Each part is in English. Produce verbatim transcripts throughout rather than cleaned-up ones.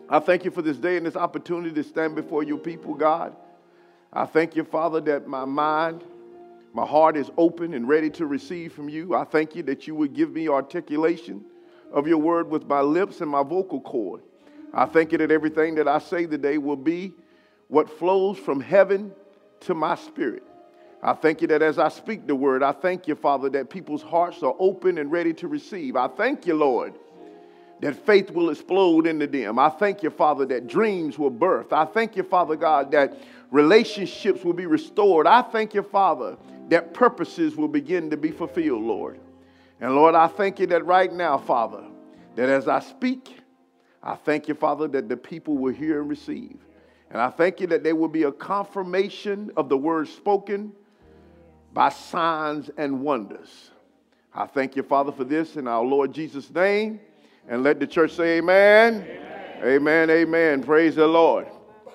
I thank you for this day and this opportunity to stand before your people, God. I thank you, Father, that my mind, my heart is open and ready to receive from you. I thank you that you would give me articulation of your word with my lips and my vocal cord. I thank you that everything that I say today will be what flows from heaven to my spirit. I thank you that as I speak the word, I thank you, Father, that people's hearts are open and ready to receive. I thank you, Lord, that faith will explode into them. I thank you, Father, that dreams will birth. I thank you, Father God, that relationships will be restored. I thank you, Father, that purposes will begin to be fulfilled, Lord. And Lord, I thank you that right now, Father, that as I speak, I thank you, Father, that the people will hear and receive. And I thank you that there will be a confirmation of the word spoken by signs and wonders. I thank you, Father, for this in our Lord Jesus' name. And let the church say amen. Amen, amen. Amen. Praise the Lord.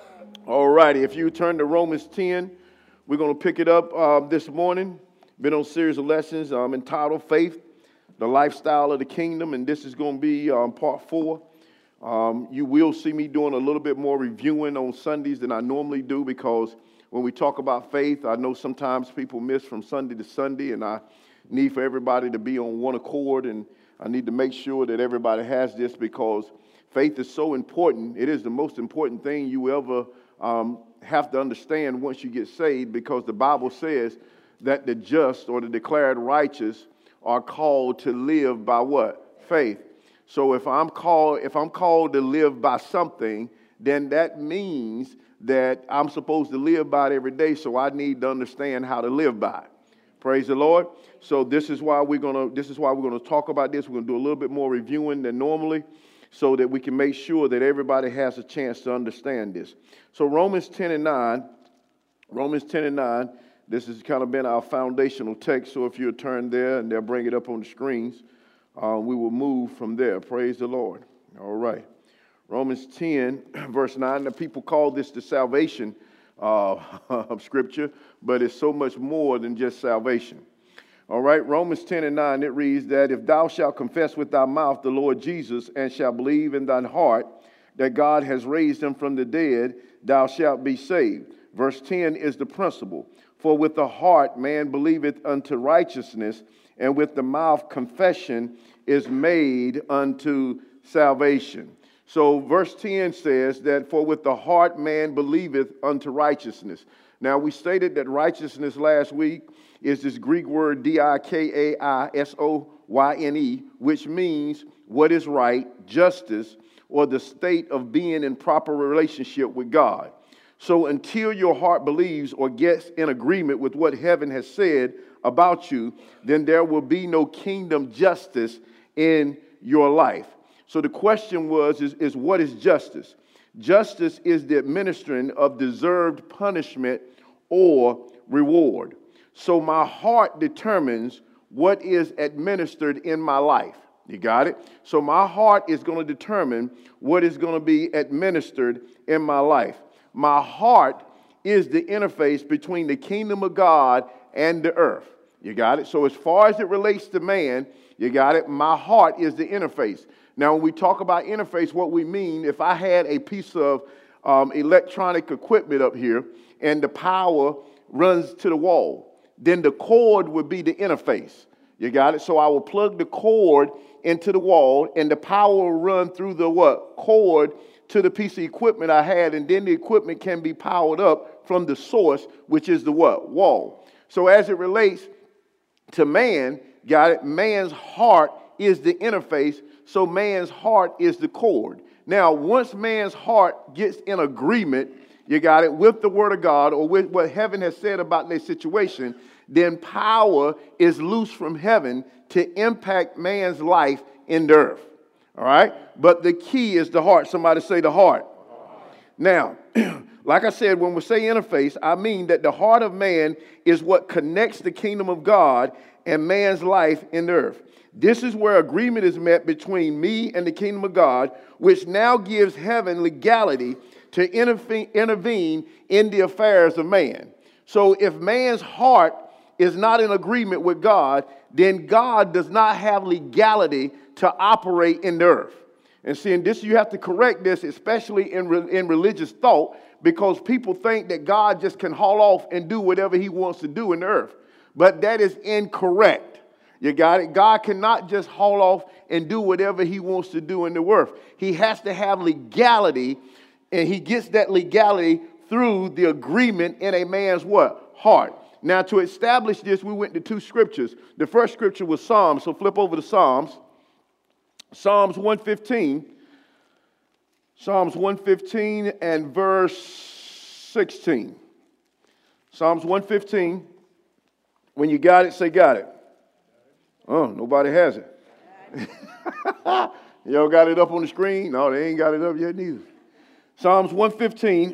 All righty. If you turn to Romans ten, we're going to pick it up uh, this morning. Been on a series of lessons um, entitled Faith, the Lifestyle of the Kingdom. And this is going to be um, part four. Um, you will see me doing a little bit more reviewing on Sundays than I normally do, because when we talk about faith, I know sometimes people miss from Sunday to Sunday, and I need for everybody to be on one accord, and I need to make sure that everybody has this, because faith is so important. It is the most important thing you ever um, have to understand once you get saved, because the Bible says that the just or the declared righteous are called to live by what? Faith. So if I'm called, if I'm called to live by something, then that means that I'm supposed to live by it every day. So I need to understand how to live by it. Praise the Lord. So this is why we're gonna. This is why we're gonna talk about this. We're gonna do a little bit more reviewing than normally, so that we can make sure that everybody has a chance to understand this. So Romans ten and nine, Romans ten and nine. This has kind of been our foundational text. So if you'll turn there, and they'll bring it up on the screens, uh, we will move from there. Praise the Lord. All right. Romans ten, verse nine. The people call this the salvation uh, of Scripture, but it's so much more than just salvation. All right, Romans ten and nine, it reads that if thou shalt confess with thy mouth the Lord Jesus, and shalt believe in thine heart that God has raised him from the dead, thou shalt be saved. Verse ten is the principle. For with the heart man believeth unto righteousness, and with the mouth confession is made unto salvation. So verse ten says that for with the heart man believeth unto righteousness. Now we stated that righteousness last week is this Greek word D I K A I S O Y N E, which means what is right, justice, or the state of being in proper relationship with God. So until your heart believes or gets in agreement with what heaven has said about you, then there will be no kingdom justice in your life. So the question was, is, is what is justice? Justice is the administering of deserved punishment or reward. So my heart determines what is administered in my life. You got it? So my heart is going to determine what is going to be administered in my life. My heart is the interface between the kingdom of God and the earth. You got it? So as far as it relates to man, you got it? My heart is the interface. Now, when we talk about interface, what we mean, if I had a piece of um, electronic equipment up here and the power runs to the wall, then the cord would be the interface. You got it? So I will plug the cord into the wall, and the power will run through the what? Cord to the piece of equipment I had, and then the equipment can be powered up from the source, which is the what? Wall. So as it relates to man, got it? Man's heart is the interface, so man's heart is the cord. Now, once man's heart gets in agreement, you got it, with the word of God or with what heaven has said about their situation, then power is loose from heaven to impact man's life in the earth. All right? But the key is the heart. Somebody say the heart. Now, like I said, when we say interface, I mean that the heart of man is what connects the kingdom of God and man's life in the earth. This is where agreement is met between me and the kingdom of God, which now gives heaven legality to intervene in the affairs of man. So if man's heart is not in agreement with God, then God does not have legality to operate in the earth. And seeing this, you have to correct this, especially in, re- in religious thought, because people think that God just can haul off and do whatever he wants to do in the earth. But that is incorrect. You got it? God cannot just haul off and do whatever he wants to do in the earth. He has to have legality, and he gets that legality through the agreement in a man's what? Heart. Now, to establish this, we went to two scriptures. The first scripture was Psalms, so flip over to Psalms. Psalms one fifteen. Psalms one fifteen and verse sixteen. Psalms one fifteen. When you got it, say got it. Oh, nobody has it. Y'all got it up on the screen? No, they ain't got it up yet neither. Psalms one fifteen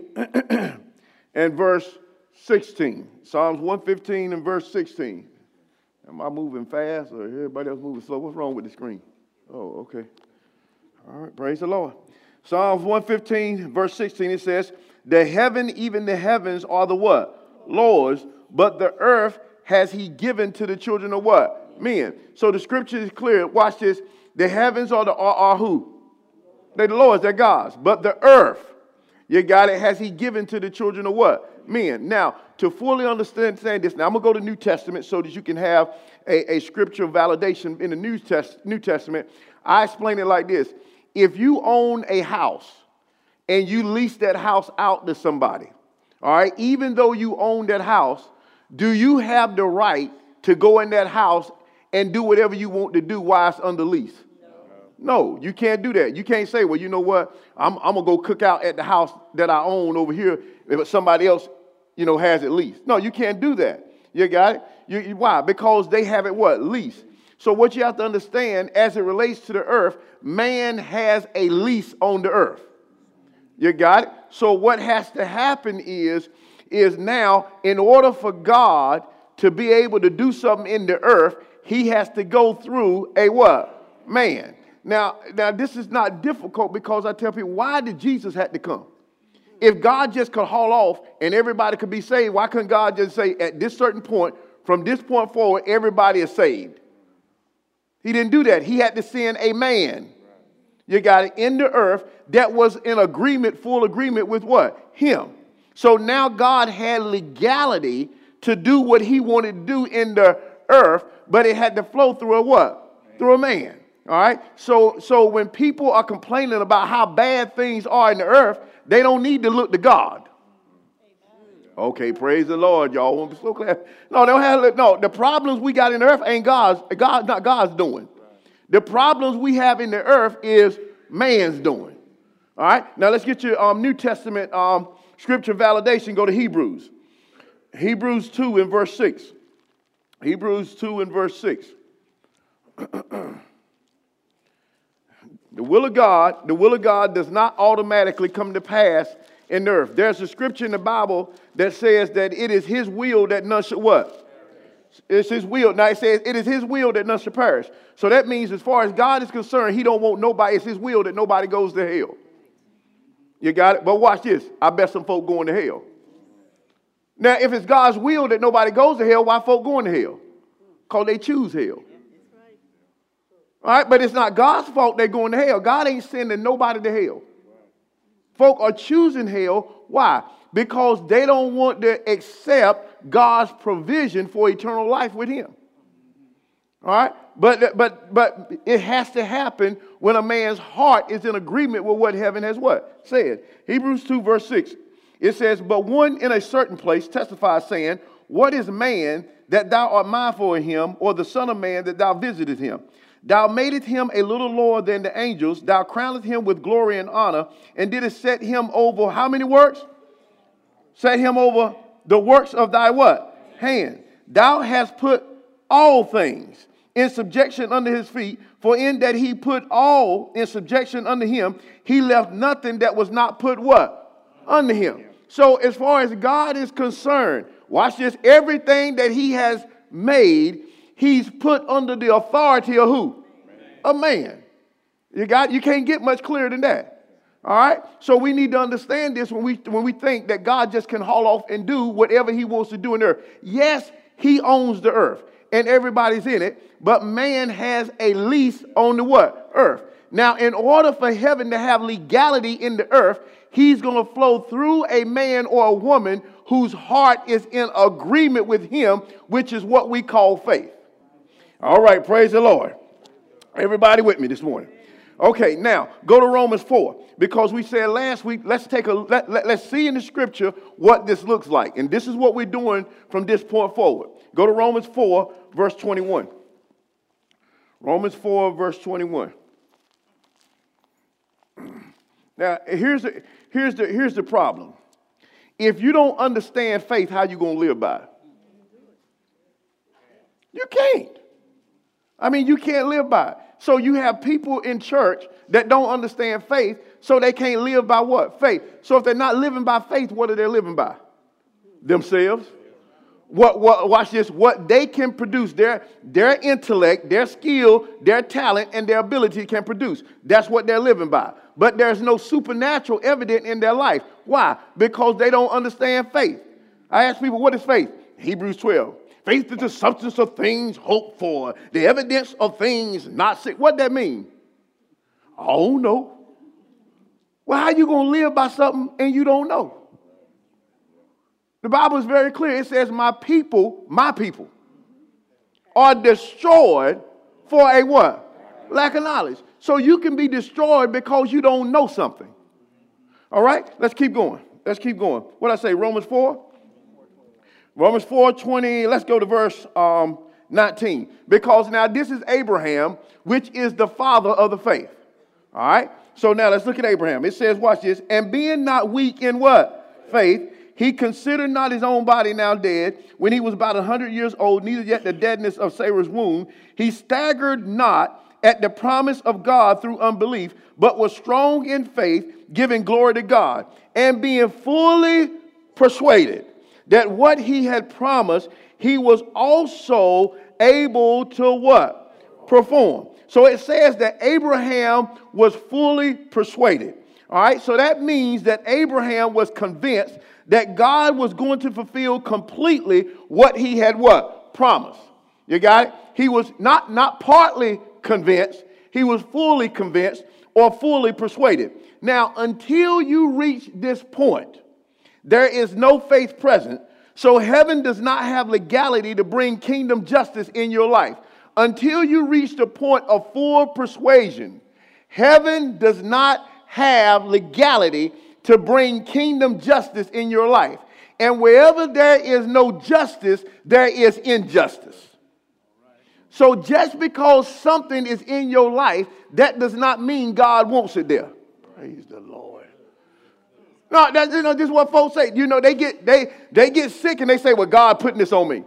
and verse sixteen. Psalms one fifteen and verse sixteen. Am I moving fast or everybody else moving slow? What's wrong with the screen? Oh, okay. All right, praise the Lord. Psalms one fifteen, verse sixteen, it says, the heaven, even the heavens are the what? Lord's, but the earth has he given to the children of what? Men. So the scripture is clear. Watch this. The heavens are the are, are who? They're the Lord's, they're God's. But the earth, you got it, has he given to the children of what? Men. Now, to fully understand this, now I'm going to go to New Testament so that you can have a, a scriptural validation in the New, Test, New Testament. I explain it like this. If you own a house and you lease that house out to somebody, all right, even though you own that house, do you have the right to go in that house and do whatever you want to do while it's under lease? No, no, you can't do that. You can't say, well, you know what, I'm, I'm going to go cook out at the house that I own over here if somebody else, you know, has it leased. No, you can't do that. You got it? You, you, why? Because they have it what? Leased. So what you have to understand as it relates to the earth, man has a lease on the earth. You got it? So what has to happen is, is now in order for God to be able to do something in the earth, he has to go through a what? Man. Now, now this is not difficult because I tell people, why did Jesus have to come? If God just could haul off and everybody could be saved, why couldn't God just say at this certain point, from this point forward, everybody is saved? He didn't do that. He had to send a man. You got it, in the earth that was in agreement, full agreement with what? Him. So now God had legality to do what he wanted to do in the earth, but it had to flow through a what? Through a man. All right. So, so when people are complaining about how bad things are in the earth, they don't need to look to God. Okay, praise the Lord, y'all. Won't be so glad. No, they don't have to, no. The problems we got in the earth ain't God's. God, not God's doing. The problems we have in the earth is man's doing. All right. Now let's get your um, New Testament um, scripture validation. Go to Hebrews. Hebrews two and verse six. Hebrews two and verse six. The will of God, the will of God does not automatically come to pass in the earth. There's a scripture in the Bible that says that it is his will that none should what? It's his will. Now it says it is his will that none should perish. So that means as far as God is concerned, he don't want nobody. It's his will that nobody goes to hell. You got it? But watch this. I bet some folk going to hell. Now, if it's God's will that nobody goes to hell, why folk going to hell? Because they choose hell. All right, but it's not God's fault they're going to hell. God ain't sending nobody to hell. Folk are choosing hell. Why? Because they don't want to accept God's provision for eternal life with him. All right? But, but, but it has to happen when a man's heart is in agreement with what heaven has what? Said. Hebrews two verse six. It says, but one in a certain place testifies saying, what is man that thou art mindful of him, or the son of man that thou visitest him? Thou madest him a little lower than the angels. Thou crownest him with glory and honor, and didst set him over how many works? Set him over the works of thy what? Hand. Thou hast put all things in subjection under his feet, for in that he put all in subjection under him, he left nothing that was not put what? Under him. So as far as God is concerned, watch this, everything that he has made, he's put under the authority of who? Man. A man. You got, you can't get much clearer than that. All right? So we need to understand this when we when we think that God just can haul off and do whatever he wants to do in the earth. Yes, he owns the earth and everybody's in it, but man has a lease on the what? Earth. Now, in order for heaven to have legality in the earth, he's going to flow through a man or a woman whose heart is in agreement with him, which is what we call faith. All right, praise the Lord. Everybody with me this morning? Okay, now go to Romans four, because we said last week, let's take a let, let, let's see in the scripture what this looks like. And this is what we're doing from this point forward. Go to Romans four, verse twenty-one. Romans four, verse twenty-one. Now, here's the, here's the, here's the problem. If you don't understand faith, how you going to live by it? You can't. I mean, you can't live by it. So you have people in church that don't understand faith, so they can't live by what? Faith. So if they're not living by faith, what are they living by? Themselves. What, what, watch this. What they can produce, their, their intellect, their skill, their talent, and their ability can produce. That's what they're living by. But there's no supernatural evidence in their life. Why? Because they don't understand faith. I ask people, what is faith? Hebrews twelve. Faith is the substance of things hoped for, the evidence of things not seen. What that mean? Oh, no. Well, how you going to live by something and you don't know? The Bible is very clear. It says, my people, my people, are destroyed for a what? Lack of knowledge. So you can be destroyed because you don't know something. All right? Let's keep going. Let's keep going. What did I say? Romans four? Romans four twenty, let's go to verse um, nineteen. Because now this is Abraham, which is the father of the faith. All right? So now let's look at Abraham. It says, watch this. And being not weak in what? Faith, he considered not his own body now dead, when he was about a hundred years old, neither yet the deadness of Sarah's womb. He staggered not at the promise of God through unbelief, but was strong in faith, giving glory to God, and being fully persuaded that what he had promised, he was also able to what? Perform. So it says that Abraham was fully persuaded. All right, so that means that Abraham was convinced that God was going to fulfill completely what he had what? Promised. You got it? He was not, not partly convinced, he was fully convinced or fully persuaded. Now, until you reach this point, there is no faith present, so heaven does not have legality to bring kingdom justice in your life. Until you reach the point of full persuasion, heaven does not have legality to bring kingdom justice in your life. And wherever there is no justice, there is injustice. So just because something is in your life, that does not mean God wants it there. Praise the Lord. No, that, you know, this is what folks say. You know, they get they they get sick and they say, well, God putting this on me.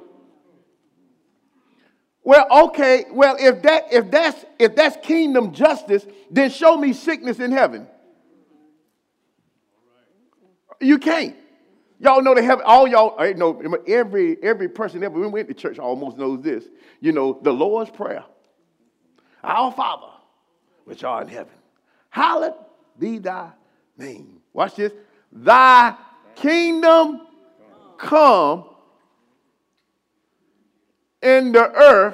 Well, okay, well, if that if that's if that's kingdom justice, then show me sickness in heaven. You can't. Y'all know they have all y'all. I know every every person ever went to church almost knows this. You know, the Lord's Prayer. Our Father, which art in heaven, hallowed be thy name. Watch this. Thy kingdom come in the earth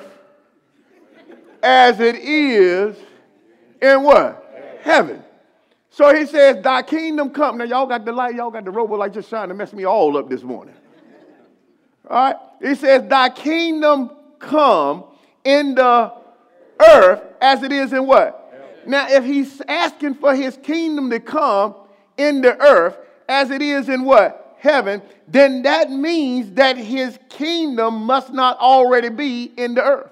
as it is in what? Heaven. So he says, thy kingdom come. Now, y'all got the light, y'all got the robo light just trying to mess me all up this morning. All right? He says, thy kingdom come in the earth as it is in what? Heaven. Now, if he's asking for his kingdom to come in the earth as it is in what? Heaven, then that means that his kingdom must not already be in the earth.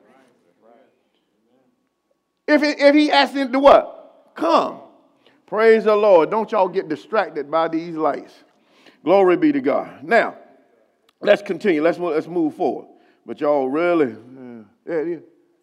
If, it, if he asks him to what? Come. Praise the Lord. Don't y'all get distracted by these lights. Glory be to God. Now, let's continue. Let's, let's move forward. But y'all really, uh, yeah, it is.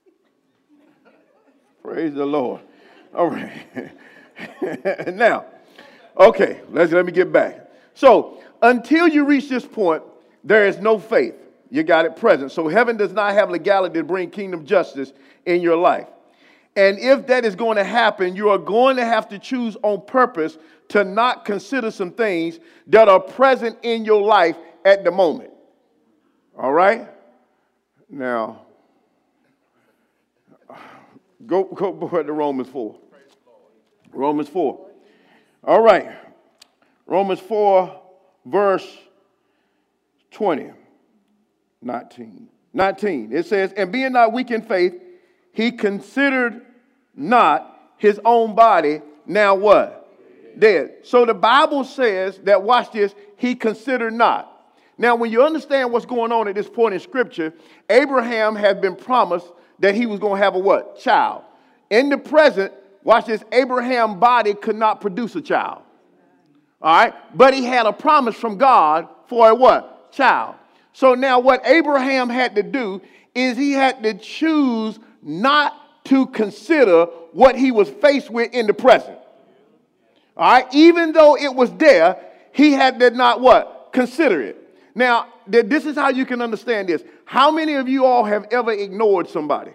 Praise the Lord. All right. Now, okay, let's, let me get back. So, until you reach this point, there is no faith. You got it present. So, heaven does not have legality to bring kingdom justice in your life. And if that is going to happen, you are going to have to choose on purpose to not consider some things that are present in your life at the moment. All right? Now, Go, go to Romans four. Romans four. All right. Romans four, verse twenty. nineteen. nineteen. It says, and being not weak in faith, he considered not his own body now what? Dead. So the Bible says that, watch this, he considered not. Now, when you understand what's going on at this point in Scripture, Abraham had been promised that he was going to have a what? Child. In the present, watch this, Abraham's body could not produce a child. All right? But he had a promise from God for a what? Child. So now what Abraham had to do is he had to choose not to consider what he was faced with in the present. All right? Even though it was there, he had to not what? Consider it. Now, this is how you can understand this. How many of you all have ever ignored somebody?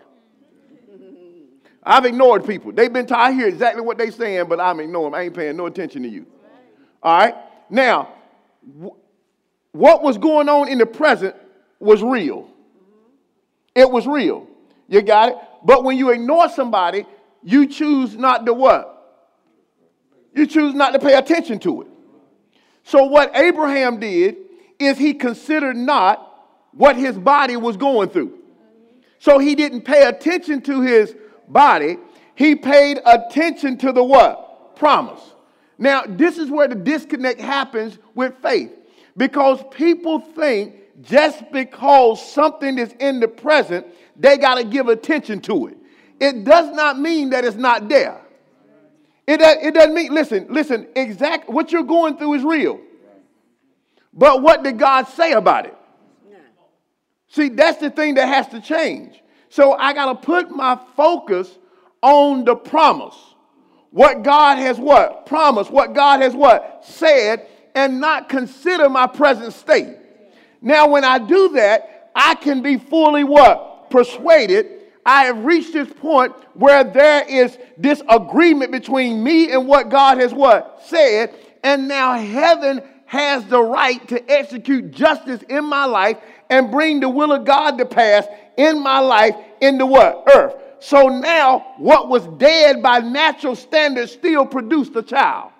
I've ignored people. They've been tired. I hear exactly what they're saying, but I'm ignoring them. I ain't paying no attention to you. All right? Now, w- what was going on in the present was real. It was real. You got it? But when you ignore somebody, you choose not to what? You choose not to pay attention to it. So what Abraham did is he considered not what his body was going through. So he didn't pay attention to his body. He paid attention to the what? Promise. Now, this is where the disconnect happens with faith. Because people think just because something is in the present, they got to give attention to it. It does not mean that it's not there. It, it doesn't mean, listen, listen, exact what you're going through is real. But what did God say about it? See, that's the thing that has to change. So I got to put my focus on the promise. What God has what? Promised. What God has what? Said, and not consider my present state. Now, when I do that, I can be fully what? Persuaded. I have reached this point where there is this agreement between me and what God has what? Said. And now heaven has the right to execute justice in my life and bring the will of God to pass in my life into what? Earth. So now what was dead by natural standards still produced a child.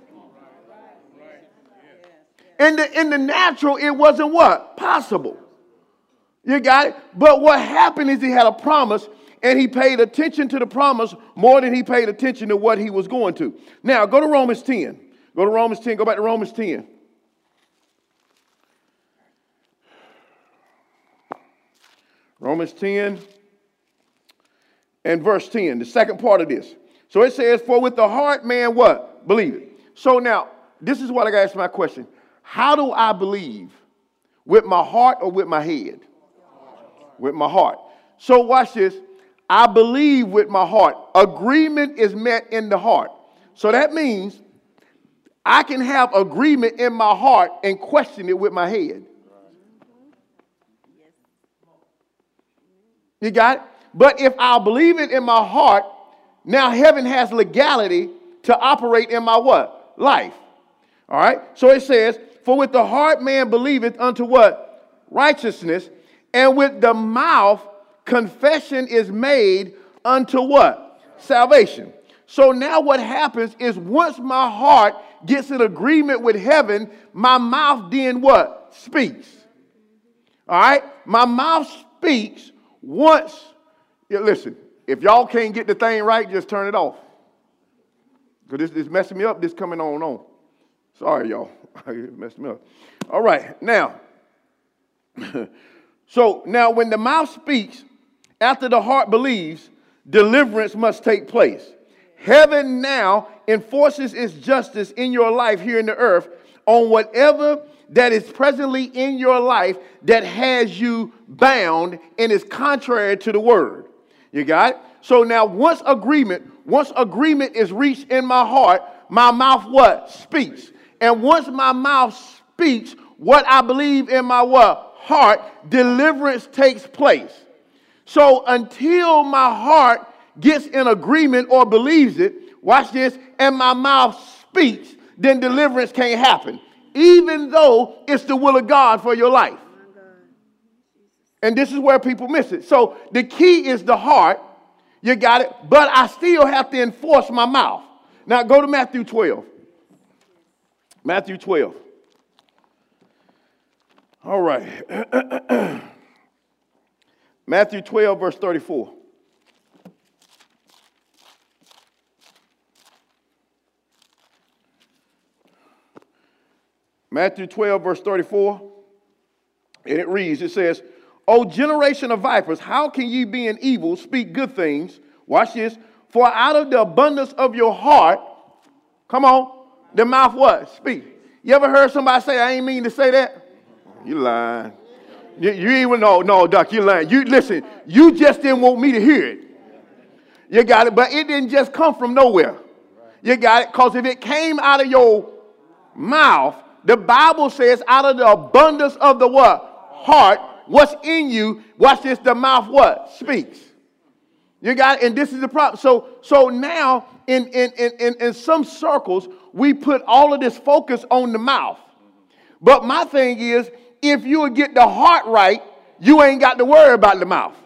In the, in the natural, it wasn't what? Possible. You got it? But what happened is he had a promise, and he paid attention to the promise more than he paid attention to what he was going to. Now, go to Romans ten. Go to Romans ten. Go back to Romans ten. Romans ten and verse ten, the second part of this. So it says, for with the heart man what? Believe it. So now, this is what I got to ask my question. How do I believe? With my heart or with my head? With my heart. So watch this. I believe with my heart. Agreement is met in the heart. So that means I can have agreement in my heart and question it with my head. You got it? But if I believe it in my heart, now heaven has legality to operate in my what? Life. All right? So it says, for with the heart man believeth unto what? Righteousness. And with the mouth confession is made unto what? Salvation. So now what happens is once my heart gets in agreement with heaven, my mouth then what? Speaks. All right? My mouth speaks once. Yeah, listen, if y'all can't get the thing right, just turn it off. Because this is messing me up, this coming on and on. Sorry, y'all. It messed me up. All right, now. So now when the mouth speaks, after the heart believes, deliverance must take place. Heaven now enforces its justice in your life here in the earth on whatever that is presently in your life that has you bound and is contrary to the word. You got it? So now once agreement, once agreement is reached in my heart, my mouth what? Speaks. And once my mouth speaks what I believe in my what? Heart, deliverance takes place. So until my heart gets in agreement or believes it, watch this, and my mouth speaks, then deliverance can't happen, even though it's the will of God for your life. And this is where people miss it. So the key is the heart. You got it? But I still have to enforce my mouth. Now go to Matthew twelve. Matthew twelve. All right. Matthew twelve, verse thirty-four. Matthew twelve, verse thirty-four. And it reads, it says, O generation of vipers, how can ye being evil speak good things? Watch this. For out of the abundance of your heart, come on, the mouth what? Speak. You ever heard somebody say, I ain't mean to say that? You lying. You, you even know, no, Doc, you lying. You listen, you just didn't want me to hear it. You got it, but it didn't just come from nowhere. You got it? Because if it came out of your mouth, the Bible says out of the abundance of the what? Heart, what's in you, watch this, the mouth what? Speaks. You got it? And this is the problem. So, so now in, in, in, in some circles, we put all of this focus on the mouth. But my thing is, if you would get the heart right, you ain't got to worry about the mouth.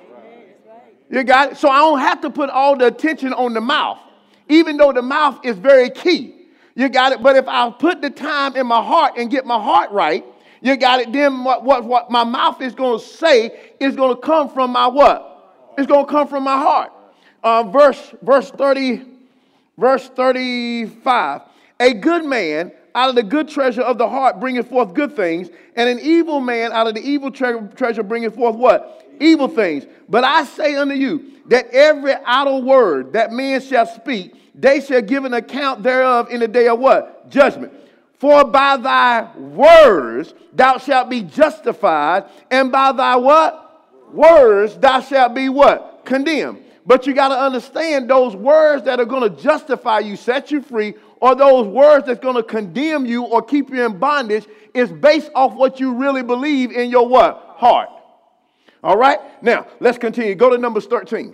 You got it? So I don't have to put all the attention on the mouth, even though the mouth is very key. You got it? But if I put the time in my heart and get my heart right, you got it, then what, what, what my mouth is going to say is going to come from my what? It's going to come from my heart. Uh, verse, verse thirty, verse thirty-five. A good man out of the good treasure of the heart bringeth forth good things, and an evil man out of the evil tre- treasure bringeth forth what? Evil things. But I say unto you that every idle word that men shall speak, they shall give an account thereof in the day of what? Judgment. For by thy words thou shalt be justified, and by thy what? Words thou shalt be what? Condemned. But you got to understand those words that are going to justify you, set you free, or those words that's going to condemn you or keep you in bondage is based off what you really believe in your what? Heart. All right? Now, let's continue. Go to Numbers thirteen.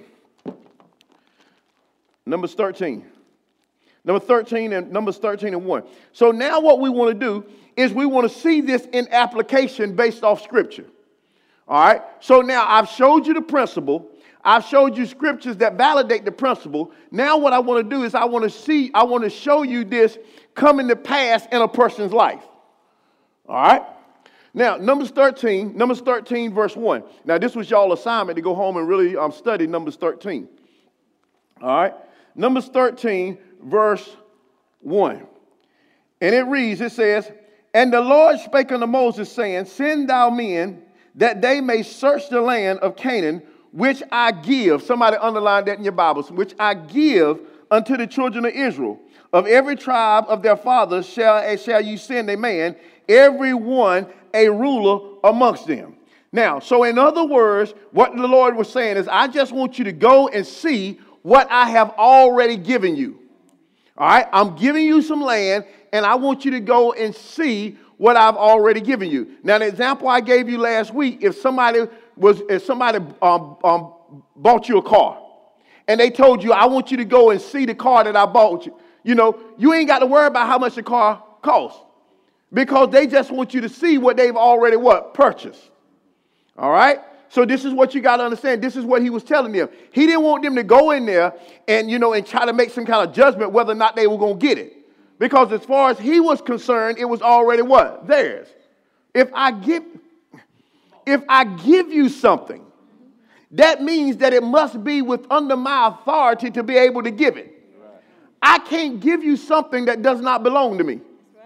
Numbers thirteen. Number thirteen and Numbers thirteen and one. So now what we want to do is we want to see this in application based off Scripture. All right? So now I've showed you the principle. I've showed you scriptures that validate the principle. Now what I want to do is I want to see, I want to show you this coming to pass in a person's life. All right? Now, Numbers thirteen, Numbers thirteen, verse one. Now, this was y'all assignment to go home and really um, study Numbers thirteen. All right? Numbers thirteen, verse one. And it reads, it says, And the Lord spake unto Moses, saying, Send thou men, that they may search the land of Canaan, which I give, somebody underline that in your Bibles, which I give unto the children of Israel. Of every tribe of their fathers shall, shall you send a man, every one a ruler amongst them. Now, so in other words, what the Lord was saying is, I just want you to go and see what I have already given you. All right, I'm giving you some land, and I want you to go and see what I've already given you. Now, the example I gave you last week, if somebody was, if somebody um, um, bought you a car, and they told you, I want you to go and see the car that I bought you, you know, you ain't got to worry about how much the car costs, because they just want you to see what they've already what? Purchased. All right? So this is what you got to understand. This is what he was telling them. He didn't want them to go in there and, you know, and try to make some kind of judgment whether or not they were going to get it. Because as far as he was concerned, it was already what? Theirs. If I give, if I give you something, that means that it must be with under my authority to be able to give it. I can't give you something that does not belong to me.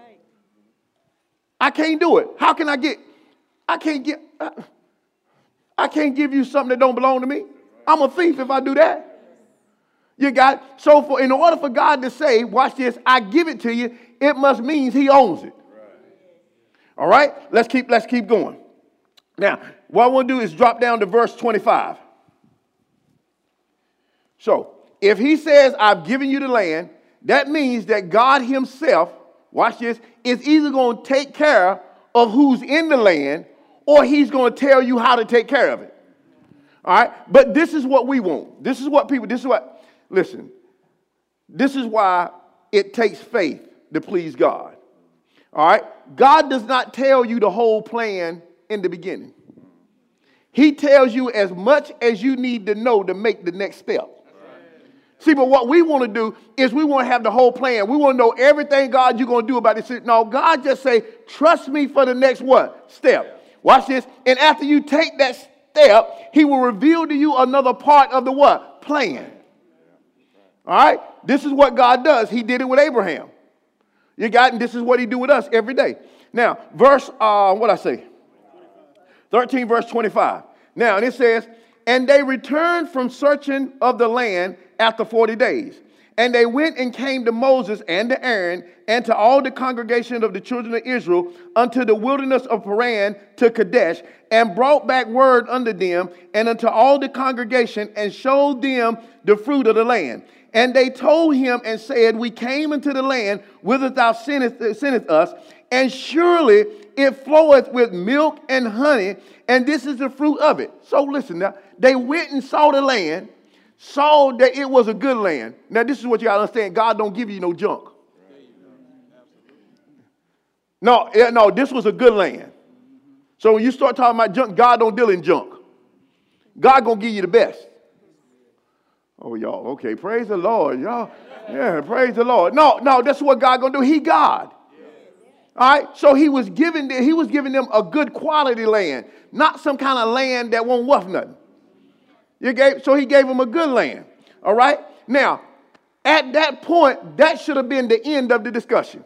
I can't do it. How can I get, I can't get, I can't give you something that don't belong to me. I'm a thief if I do that. You got it? So for in order for God to say, watch this, I give it to you, it must mean he owns it. All right? Let's keep, let's keep going. Now, what I want to do is drop down to verse twenty-five. So, if he says, I've given you the land, that means that God himself, watch this, is either going to take care of who's in the land, or he's going to tell you how to take care of it. All right? But this is what we want. This is what people, this is what, listen, this is why it takes faith to please God. All right? God does not tell you the whole plan in the beginning. He tells you as much as you need to know to make the next step. See, but what we want to do is we want to have the whole plan. We want to know everything, God, you're going to do about this. No, God just say, trust me for the next what? Step. Watch this. And after you take that step, he will reveal to you another part of the what? Plan. All right? This is what God does. He did it with Abraham. You got it? And this is what he do with us every day. Now, verse, uh, what I say? thirteen, verse twenty-five. Now, and it says, and they returned from searching of the land after forty days. And they went and came to Moses and to Aaron and to all the congregation of the children of Israel unto the wilderness of Paran to Kadesh, and brought back word unto them and unto all the congregation, and showed them the fruit of the land. And they told him and said, we came into the land whither thou sendest, sendest us, and surely it floweth with milk and honey, and this is the fruit of it. So listen now, they went and saw the land, saw that it was a good land. Now this is what you got to understand. God don't give you no junk. No, no, this was a good land. So when you start talking about junk, God don't deal in junk. God gonna give you the best. Oh, y'all, okay, praise the Lord. Y'all, yeah, praise the Lord. No, no, that's what God gonna do. He God. All right, so he was giving them, he was giving them a good quality land, not some kind of land that won't worth nothing. You gave, so he gave them a good land. All right, now at that point, that should have been the end of the discussion.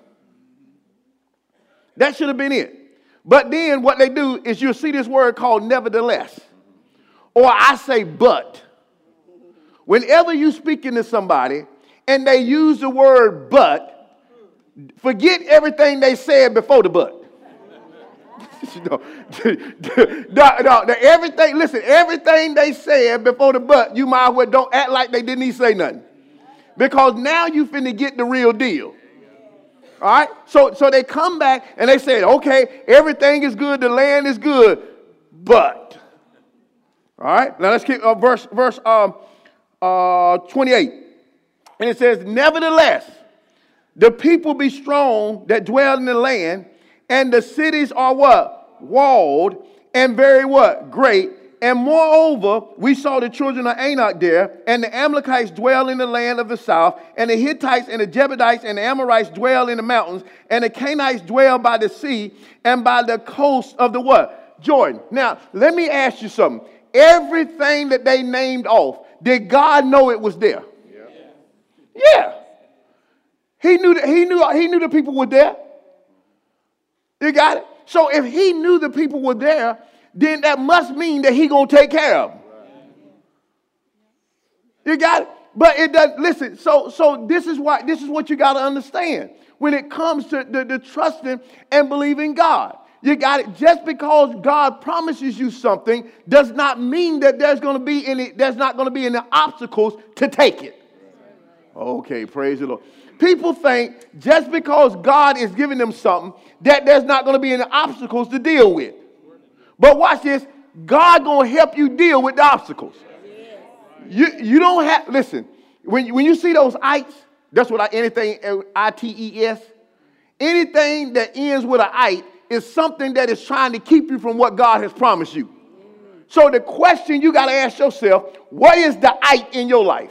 That should have been it. But then what they do is you'll see this word called nevertheless, or I say but. Whenever you speaking to somebody and they use the word but, forget everything they said before the but. no, no, no, everything, listen, everything they said before the but, you might as well don't act like they didn't even say nothing. Because now you finna get the real deal. All right? So, so they come back and they say, okay, everything is good, the land is good, but. All right? Now let's keep uh, verse, verse um, uh, twenty-eight. And it says, nevertheless, the people be strong that dwell in the land, and the cities are what? Walled, and very what? Great. And moreover, we saw the children of Anak there, and the Amalekites dwell in the land of the south, and the Hittites and the Jebusites and the Amorites dwell in the mountains, and the Canaanites dwell by the sea and by the coast of the what? Jordan. Now, let me ask you something. Everything that they named off, did God know it was there? Yeah. Yeah. He knew that he knew he knew the people were there. You got it? So if he knew the people were there, then that must mean that he gonna take care of them. You got it? But it doesn't, listen, so so this is why this is what you gotta understand when it comes to the, the trusting and believing God. You got it. Just because God promises you something does not mean that there's going to be any, there's not going to be any obstacles to take it. Okay, praise the Lord. People think just because God is giving them something that there's not going to be any obstacles to deal with. But watch this. God going to help you deal with the obstacles. You, you don't have, listen, when, when you see those ites, that's what I, anything, I T E S, anything that ends with an ite is something that is trying to keep you from what God has promised you. So the question you got to ask yourself, what is the ite in your life?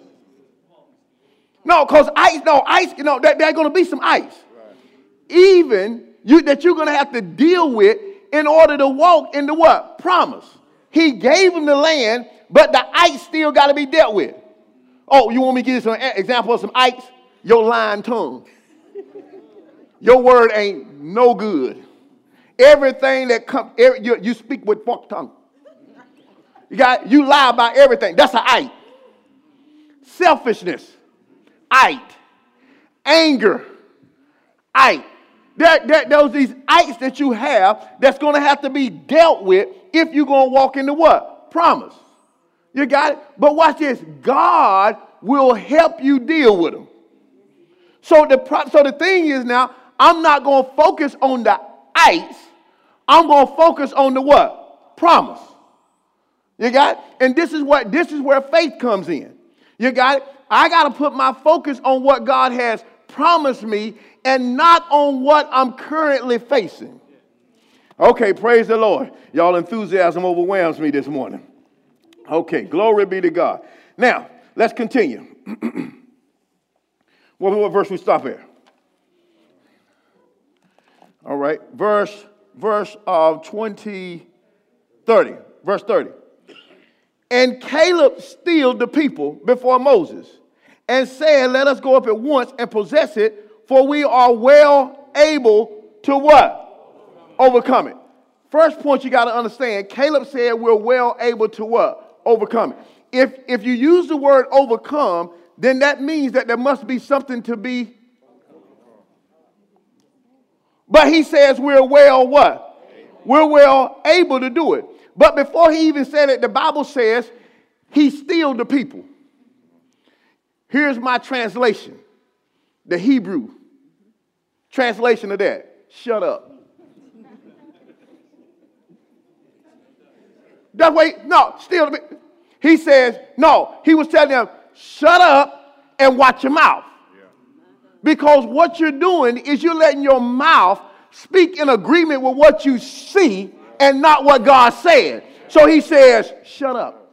No, because ice, no, ice, you know, there, there are going to be some ice. Even you that you're going to have to deal with in order to walk in the what? Promise. He gave them the land, but the ice still got to be dealt with. Oh, you want me to give you some example of some ice? Your lying tongue. Your word ain't no good. Everything that comes, you, you speak with forked tongue. You got, you lie about everything. That's an ite. Selfishness, ite. Anger, ite. There, there, there's these ites that you have that's going to have to be dealt with if you're going to walk into what? Promise. You got it? But watch this. God will help you deal with them. So the, so the thing is now, I'm not going to focus on the ice. I'm going to focus on the what? Promise. You got it? And this is what this is where faith comes in. You got it? I got to put my focus on what God has promised me and not on what I'm currently facing. Okay, praise the Lord. Y'all enthusiasm overwhelms me this morning. Okay, glory be to God. Now, let's continue. what, what verse we stop at? All right, verse, verse of twenty, thirty, verse thirty. And Caleb stilled the people before Moses and said, let us go up at once and possess it, for we are well able to what? Overcome it. First point you got to understand, Caleb said we're well able to what? Overcome it. If, if you use the word overcome, then that means that there must be something to be. But he says we're well what? We're well able to do it. But before he even said it, the Bible says he stilled the people. Here's my translation. The Hebrew translation of that. Shut up. That's why, he, no, still. He says, no, he was telling them, shut up and watch your mouth. Because what you're doing is you're letting your mouth speak in agreement with what you see and not what God said. So he says, shut up.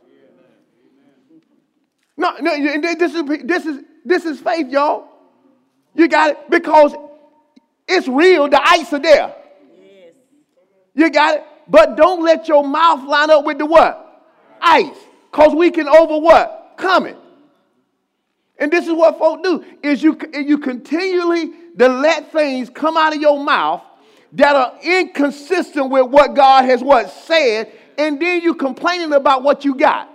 No, no, this is this is this is faith, y'all. You got it? Because it's real, the ice are there. Yes. You got it? But don't let your mouth line up with the what? Ice. Because we can over what? Come it. And this is what folk do, is you, you continually to let things come out of your mouth that are inconsistent with what God has what said, and then you complaining about what you got.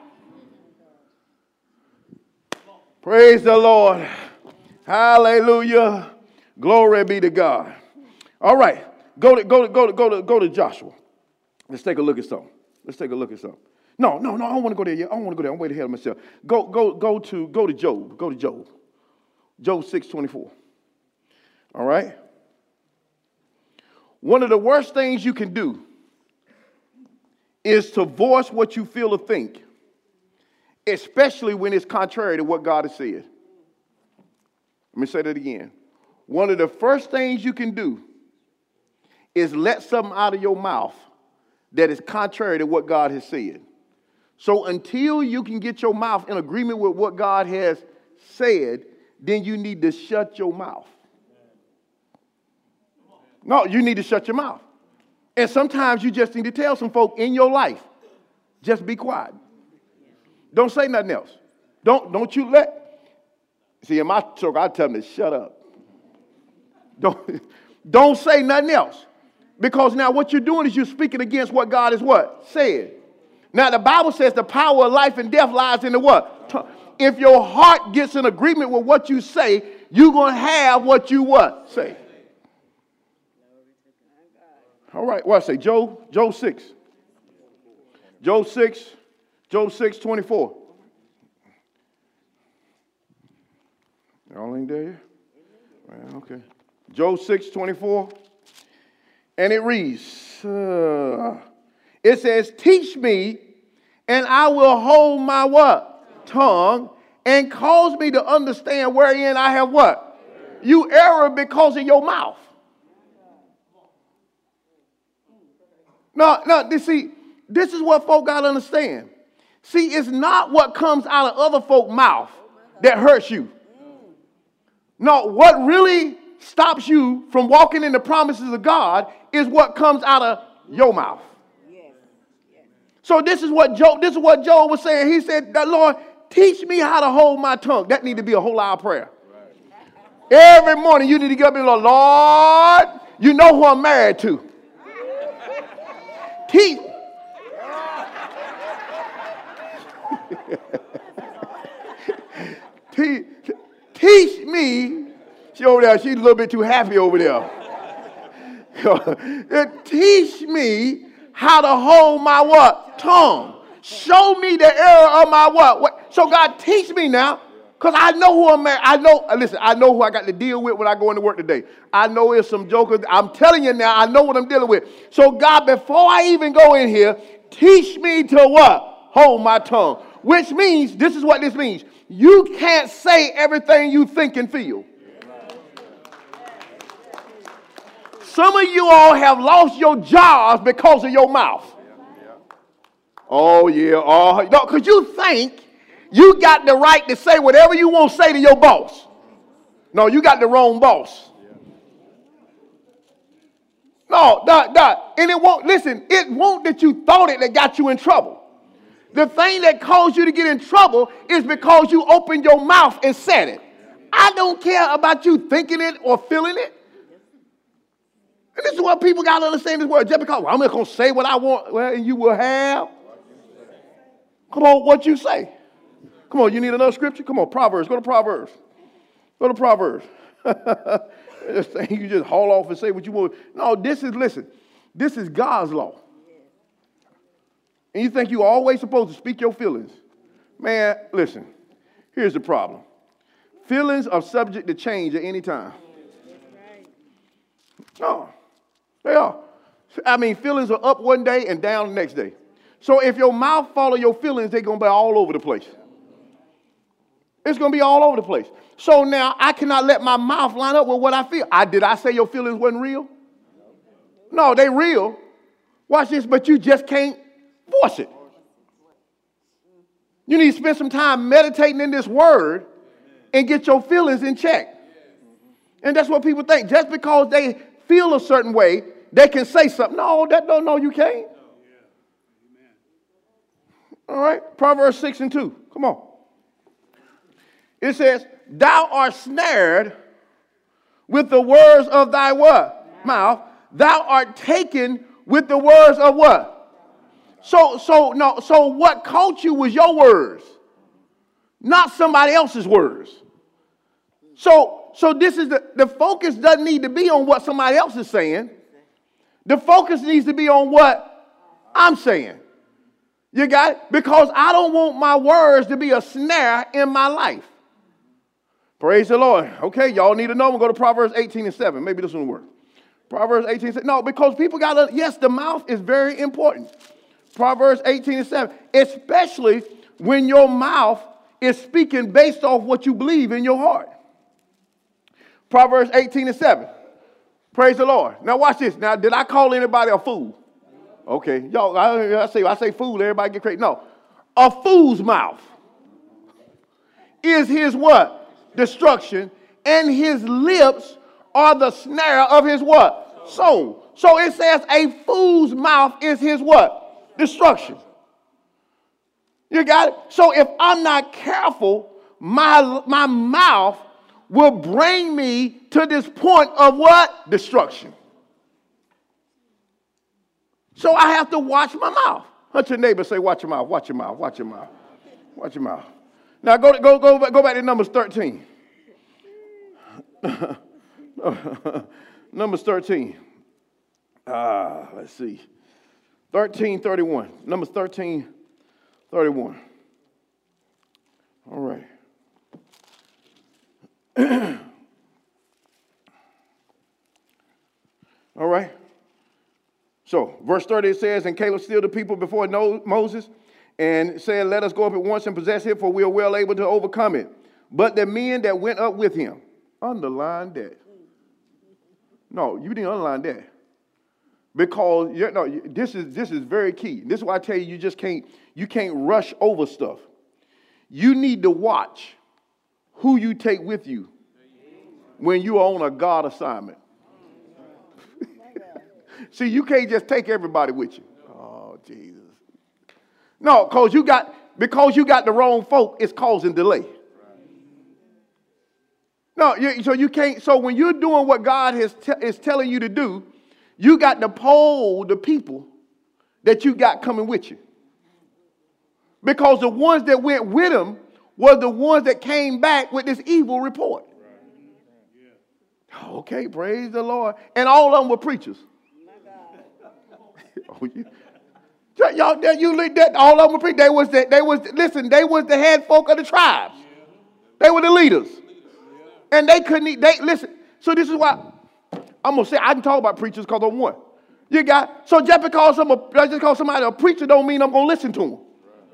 Praise the Lord. Hallelujah. Glory be to God. All right. Go to go to go to go to go to Joshua. Let's take a look at something. Let's take a look at something. No, no, no, I don't want to go there yet. I don't want to go there. I'm way ahead of myself. Go, go, go to go to Job. Go to Job. Job six twenty-four. All right. One of the worst things you can do is to voice what you feel or think, especially when it's contrary to what God has said. Let me say that again. One of the first things you can do is let something out of your mouth that is contrary to what God has said. So until you can get your mouth in agreement with what God has said, then you need to shut your mouth. No, you need to shut your mouth. And sometimes you just need to tell some folk in your life, just be quiet. Don't say nothing else. Don't, don't you let, see, in my circle, I tell them to shut up. Don't, don't say nothing else. Because now what you're doing is you're speaking against what God has what? Said. Now the Bible says the power of life and death lies in the what? Tongue. If your heart gets in agreement with what you say, you're going to have what you what? Say. All right, what I say? Job, Job six. Job six, Job six, twenty-four. Y'all ain't there yet? Well, okay. Job six, twenty-four. And it reads, uh, it says, teach me, and I will hold my what? Tongue, and cause me to understand wherein I have what? You err because of your mouth. No, no, this, see, this is what folk got to understand. See, it's not what comes out of other folks' mouth that hurts you. No, what really stops you from walking in the promises of God is what comes out of your mouth. So this is what Job, this is what Job was saying. He said, Lord, teach me how to hold my tongue. That need to be a whole hour prayer. Every morning you need to get up and go, Lord, you know who I'm married to. Teach. teach, teach me. She over there, she's a little bit too happy over there. Teach me how to hold my what? Tongue. Show me the error of my what? what? So God, teach me now. Because I know who I'm married. I know, listen, I know who I got to deal with when I go into work today. I know it's some jokers. I'm telling you now, I know what I'm dealing with. So God, before I even go in here, teach me to what? Hold my tongue. Which means, this is what this means. You can't say everything you think and feel. Some of you all have lost your jobs because of your mouth. Oh, yeah. Oh, no, because you think You got the right to say whatever you want to say to your boss. No, you got the wrong boss. No, that, that, and it won't, listen, it won't that you thought it that got you in trouble. The thing that caused you to get in trouble is because you opened your mouth and said it. I don't care about you thinking it or feeling it. And this is what people got to understand this word. Just because well, I'm not going to say what I want, well, and you will have. Come on, what you say. Come on, you need another scripture? Come on, Proverbs. Go to Proverbs. Go to Proverbs. This thing you just haul off and say what you want. No, this is, listen, this is God's law. And you think you're always supposed to speak your feelings. Man, listen, here's the problem. Feelings are subject to change at any time. No, they are. I mean, feelings are up one day and down the next day. So if your mouth follow your feelings, they're going to be all over the place. It's going to be all over the place. So now I cannot let my mouth line up with what I feel. I, did I say your feelings wasn't real? No, they real. Watch this, but you just can't force it. You need to spend some time meditating in this word and get your feelings in check. And that's what people think. Just because they feel a certain way, they can say something. No, that don't. No, you can't. All right, Proverbs six and two. Come on. It says, thou art snared with the words of thy what? Mouth. Thou art taken with the words of what? So, so, no, so what caught you was your words, not somebody else's words. So, so this is the, the focus doesn't need to be on what somebody else is saying. The focus needs to be on what I'm saying. You got it? Because I don't want my words to be a snare in my life. Praise the Lord. Okay, y'all need to know. We'll go to Proverbs eighteen and seven. Maybe this one will work. Proverbs eighteen and seven. No, because people got to, yes, the mouth is very important. Proverbs eighteen and seven. Especially when your mouth is speaking based off what you believe in your heart. Proverbs eighteen and seven. Praise the Lord. Now watch this. Now, did I call anybody a fool? Okay, y'all, I, I say I say fool, everybody get crazy. No, a fool's mouth is his what? Destruction, and his lips are the snare of his what? Soul. So it says a fool's mouth is his what? Destruction. You got it? So if I'm not careful, my, my mouth will bring me to this point of what? Destruction. So I have to watch my mouth. Let your neighbor say, watch your mouth, watch your mouth, watch your mouth, watch your mouth. Now go, to, go, go, go back to Numbers thirteen. Numbers thirteen. Ah, let's see. thirteen thirty-one. Numbers thirteen thirty-one. All right. All right. So, verse thirty, it says, and Caleb stilled the people before Moses and said, let us go up at once and possess it, for we are well able to overcome it. But the men that went up with him, underline that. No, you didn't underline that. Because you know, this is this is very key. This is why I tell you, you just can't, you can't rush over stuff. You need to watch who you take with you when you are on a God assignment. See, you can't just take everybody with you. Oh, Jesus. No, because you got because you got the wrong folk, it's causing delay. No, you, so you can't. So when you're doing what God has te- is telling you to do, you got to poll the people that you got coming with you. Because the ones that went with him were the ones that came back with this evil report. Okay, praise the Lord. And all of them were preachers. Oh, you, y'all, you that all of them were they was the, they was listen. They was the head folk of the tribes. They were the leaders, and they couldn't. They listen. So this is why I'm gonna say I can talk about preachers because I'm one. You got so just because I'm a just because somebody a preacher don't mean I'm gonna listen to him.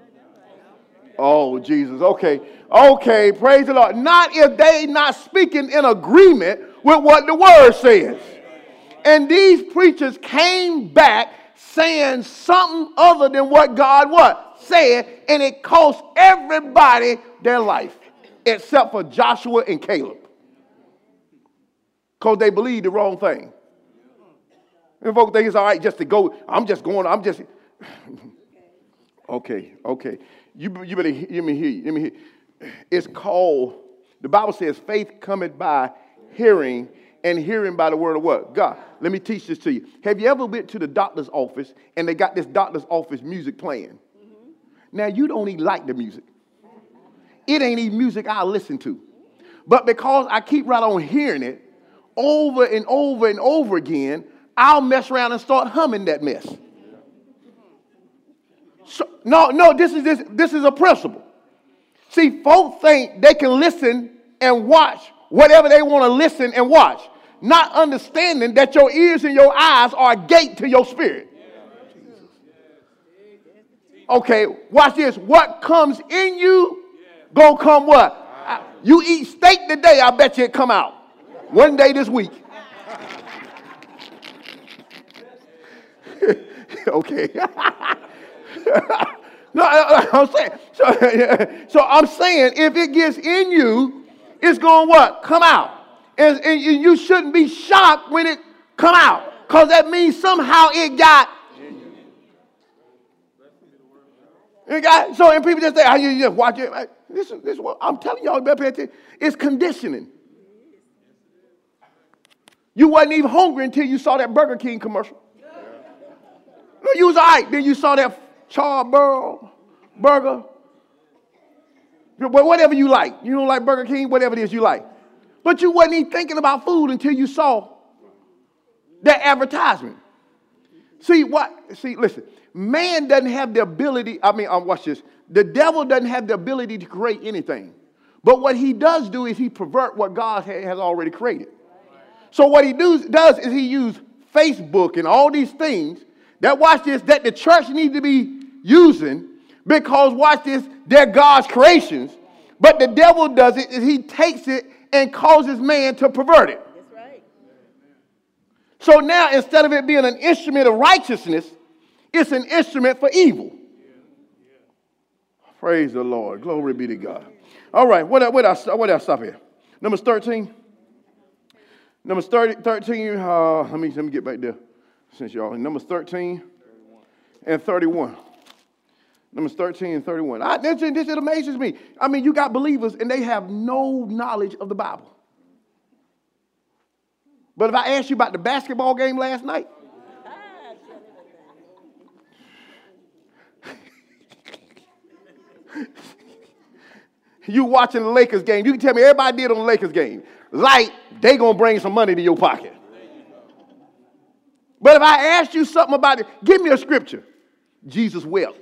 Oh Jesus. Okay. Okay. Praise the Lord. Not if they not speaking in agreement with what the word says. And these preachers came back saying something other than what God what said, and it cost everybody their life except for Joshua and Caleb, because they believed the wrong thing. And folks think it's all right just to go. I'm just going. I'm just. okay, okay. You you better hear me here. Let me hear. It's called. The Bible says faith cometh by hearing, and hearing by the word of what? God. Let me teach this to you. Have you ever been to the doctor's office and they got this doctor's office music playing? Mm-hmm. Now you don't even like the music. It ain't even music I listen to. But because I keep right on hearing it over and over and over again, I'll mess around and start humming that mess. So, no, no, this is this, this is a principle. See, folks think they can listen and watch whatever they want to listen and watch, not understanding that your ears and your eyes are a gate to your spirit. Okay, watch this. What comes in you, gonna come what? You eat steak today, I bet you it come out. One day this week. Okay. No, I'm saying, so, so I'm saying if it gets in you, it's going to what? Come out. And, and you shouldn't be shocked when it come out, because that means somehow it got. It got so, and people just say, "How you just watch it?" This is this is what I'm telling y'all. Better pay attention. It's conditioning. You wasn't even hungry until you saw that Burger King commercial. No, you was all right. Then you saw that charburger burger. Whatever you like. You don't like Burger King, whatever it is you like. But you wasn't even thinking about food until you saw that advertisement. See what? See, listen. Man doesn't have the ability. I mean, um, watch this. The devil doesn't have the ability to create anything. But what he does do is he pervert what God ha- has already created. So what he do, does is he use Facebook and all these things that, watch this, that the church needs to be using, because, watch this, they're God's creations. But the devil does it is he takes it and causes man to pervert it. That's right. So now, instead of it being an instrument of righteousness, it's an instrument for evil. Yeah. Yeah. Praise the Lord. Glory be to God. All right, what what I what I stop here? Numbers thirteen. Numbers thirty, thirteen. Uh, let me let me get back there, since y'all. Numbers thirteen and thirty-one. Numbers thirteen and thirty-one. I, this, this it amazes me. I mean, you got believers and they have no knowledge of the Bible. But if I ask you about the basketball game last night, you watching the Lakers game, you can tell me everybody did on the Lakers game. Like, they going to bring some money to your pocket. But if I ask you something about it, give me a scripture. Jesus wept.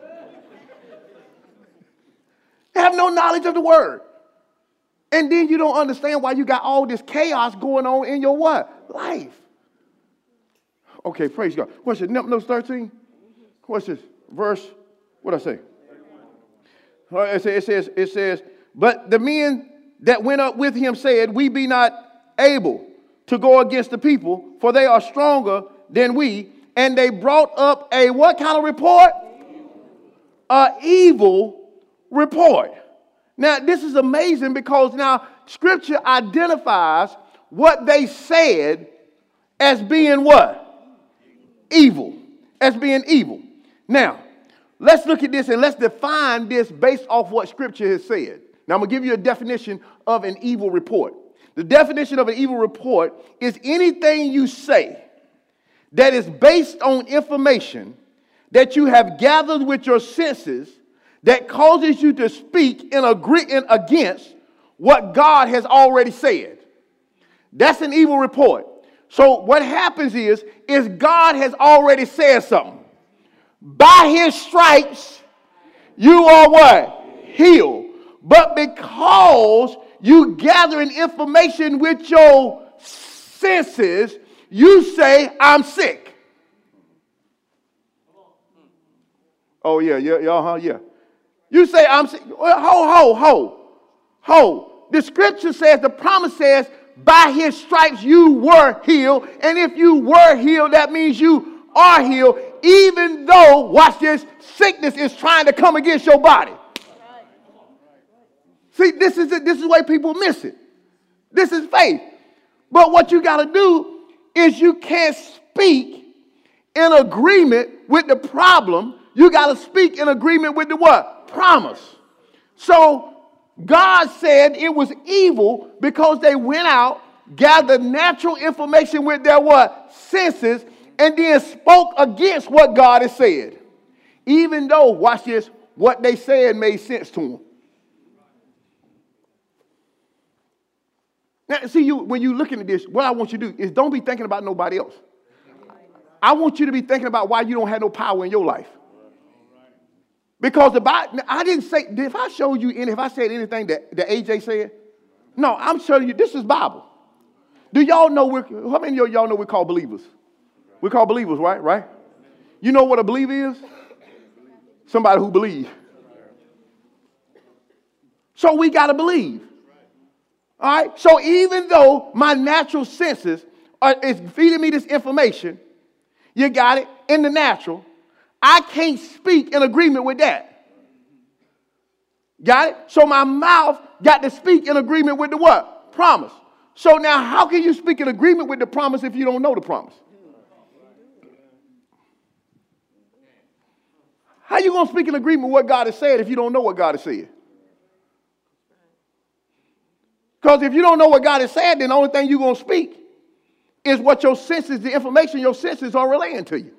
They have no knowledge of the word. And then you don't understand why you got all this chaos going on in your what? Life. Okay, praise God. What's it? Numbers thirteen? What's this? Verse, what did I say? It says, it says, it says, but the men that went up with him said, we be not able to go against the people, for they are stronger than we. And they brought up a what kind of report? An evil report. Now, this is amazing, because now Scripture identifies what they said as being what? Evil. As being evil. Now, let's look at this and let's define this based off what Scripture has said. Now, I'm going to give you a definition of an evil report. The definition of an evil report is anything you say that is based on information that you have gathered with your senses that causes you to speak in agreement against what God has already said. That's an evil report. So what happens is, is God has already said something. By his stripes, you are what? Healed. But because you gathering information with your senses, you say, I'm sick. Oh, yeah, yeah, yeah, uh-huh, yeah. You say, I'm sick. Well, ho, ho, ho, ho. The scripture says, the promise says, by his stripes you were healed. And if you were healed, that means you are healed, even though, watch this, sickness is trying to come against your body. See, this is it. This is why people miss it. This is faith. But what you got to do is you can't speak in agreement with the problem. You got to speak in agreement with the what? Promise. So God said it was evil because they went out, gathered natural information with their what? Senses, and then spoke against what God has said. Even though, watch this, what they said made sense to them. Now, see, you when you're looking at this, what I want you to do is don't be thinking about nobody else. I want you to be thinking about why you don't have no power in your life. Because the Bible, I didn't say, if I showed you, any, if I said anything that, that A J said, no, I'm showing you, this is Bible. Do y'all know, we're, how many of y'all know we're called believers? We're called believers, right? Right? You know what a believer is? Somebody who believes. So we got to believe. All right? So even though my natural senses are is feeding me this information, you got it, in the natural, I can't speak in agreement with that. Got it? So my mouth got to speak in agreement with the what? Promise. So now how can you speak in agreement with the promise if you don't know the promise? How you going to speak in agreement with what God has said if you don't know what God has said? Because if you don't know what God has said, then the only thing you're going to speak is what your senses, the information your senses are relaying to you.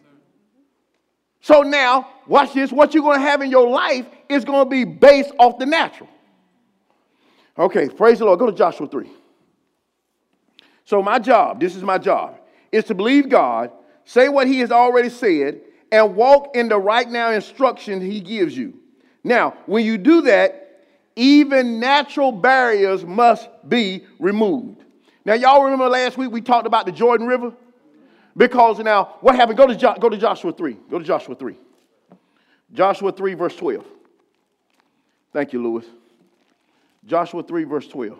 So now, watch this. What you're going to have in your life is going to be based off the natural. Okay, praise the Lord. Go to Joshua three. So my job, this is my job, is to believe God, say what he has already said, and walk in the right now instruction he gives you. Now, when you do that, even natural barriers must be removed. Now, y'all remember last week we talked about the Jordan River? Because now, what happened? Go to, jo- go to Joshua three. Go to Joshua three. Joshua three, verse twelve. Thank you, Lewis. Joshua three, verse twelve.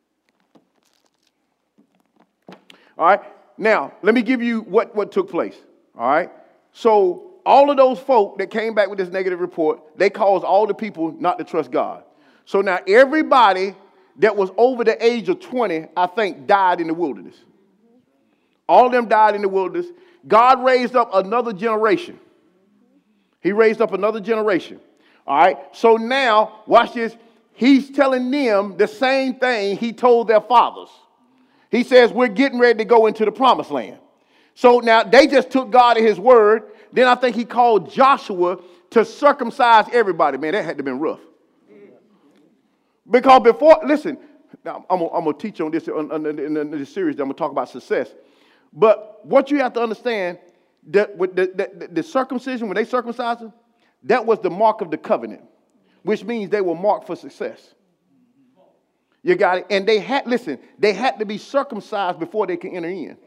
All right. Now, let me give you what, what took place. All right. So, all of those folk that came back with this negative report, they caused all the people not to trust God. So now everybody that was over the age of twenty, I think, died in the wilderness. All of them died in the wilderness. God raised up another generation. He raised up another generation. All right. So now, watch this. He's telling them the same thing he told their fathers. He says, we're getting ready to go into the promised land. So now they just took God at his word. Then I think he called Joshua to circumcise everybody. Man, that had to have been rough. Because before, listen, now I'm going to teach on this in, in, in this series. I'm going to talk about success. But what you have to understand, that with the, the, the circumcision, when they circumcised them, that was the mark of the covenant, which means they were marked for success. You got it? And they had, listen, they had to be circumcised before they can enter in.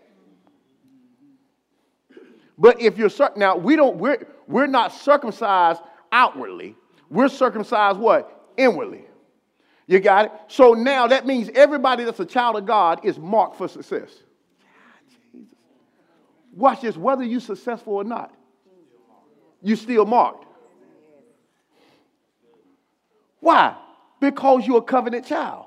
But if you're, now we don't, we're, we're not circumcised outwardly. We're circumcised what? Inwardly. You got it? So now that means everybody that's a child of God is marked for success. Watch this, whether you're successful or not, you're still marked. Why? Because you're a covenant child.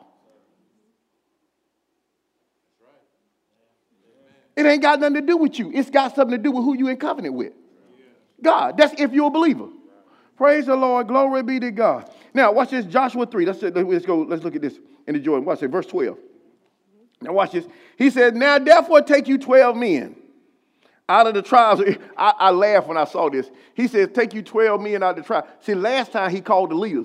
It ain't got nothing to do with you. It's got something to do with who you're in covenant with. God. That's if you're a believer. Praise the Lord. Glory be to God. Now, watch this. Joshua three. Let's, let's go. Let's look at this in the Jordan. Watch it. Verse twelve. Now, watch this. He said, now, therefore, take you twelve men out of the tribes. I, I laughed when I saw this. He said, take you twelve men out of the tribe. See, last time he called the leaders.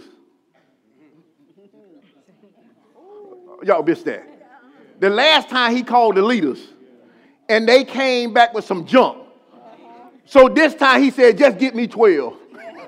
Y'all missed that. The last time he called the leaders. And they came back with some junk. So this time he said, just get me twelve.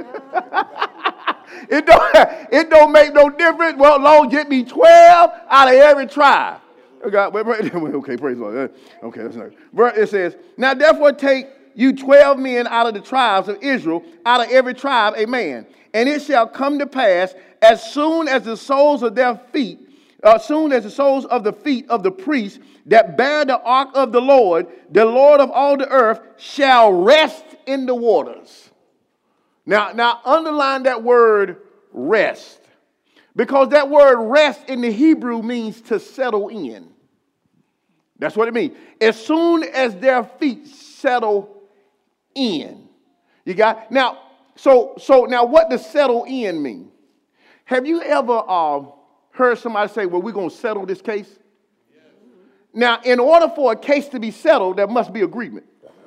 it, don't, it don't make no difference. Well, Lord, get me twelve out of every tribe. Okay, praise the Lord. Okay, that's not. It says, now therefore take you twelve men out of the tribes of Israel, out of every tribe a man. And it shall come to pass, as soon as the soles of their feet uh, soon as the soles of the feet of the priests that bear the ark of the Lord, the Lord of all the earth, shall rest in the waters. Now, now underline that word rest, because that word rest in the Hebrew means to settle in. That's what it means. As soon as their feet settle in. You got now. So so now, what does settle in mean? Have you ever uh, heard somebody say, "Well, we're going to settle this case"? Yes. Now, in order for a case to be settled, there must be agreement.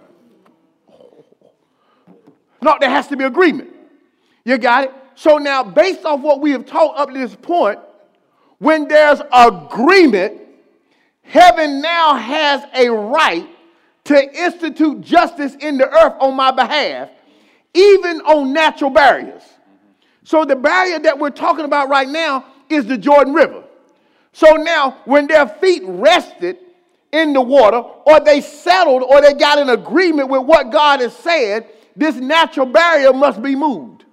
No, there has to be agreement. You got it? So now, based off what we have taught up to this point, when there's agreement, heaven now has a right to institute justice in the earth on my behalf, even on natural barriers. So the barrier that we're talking about right now is the Jordan River. So now, when their feet rested in the water, or they settled, or they got an agreement with what God has said, this natural barrier must be moved.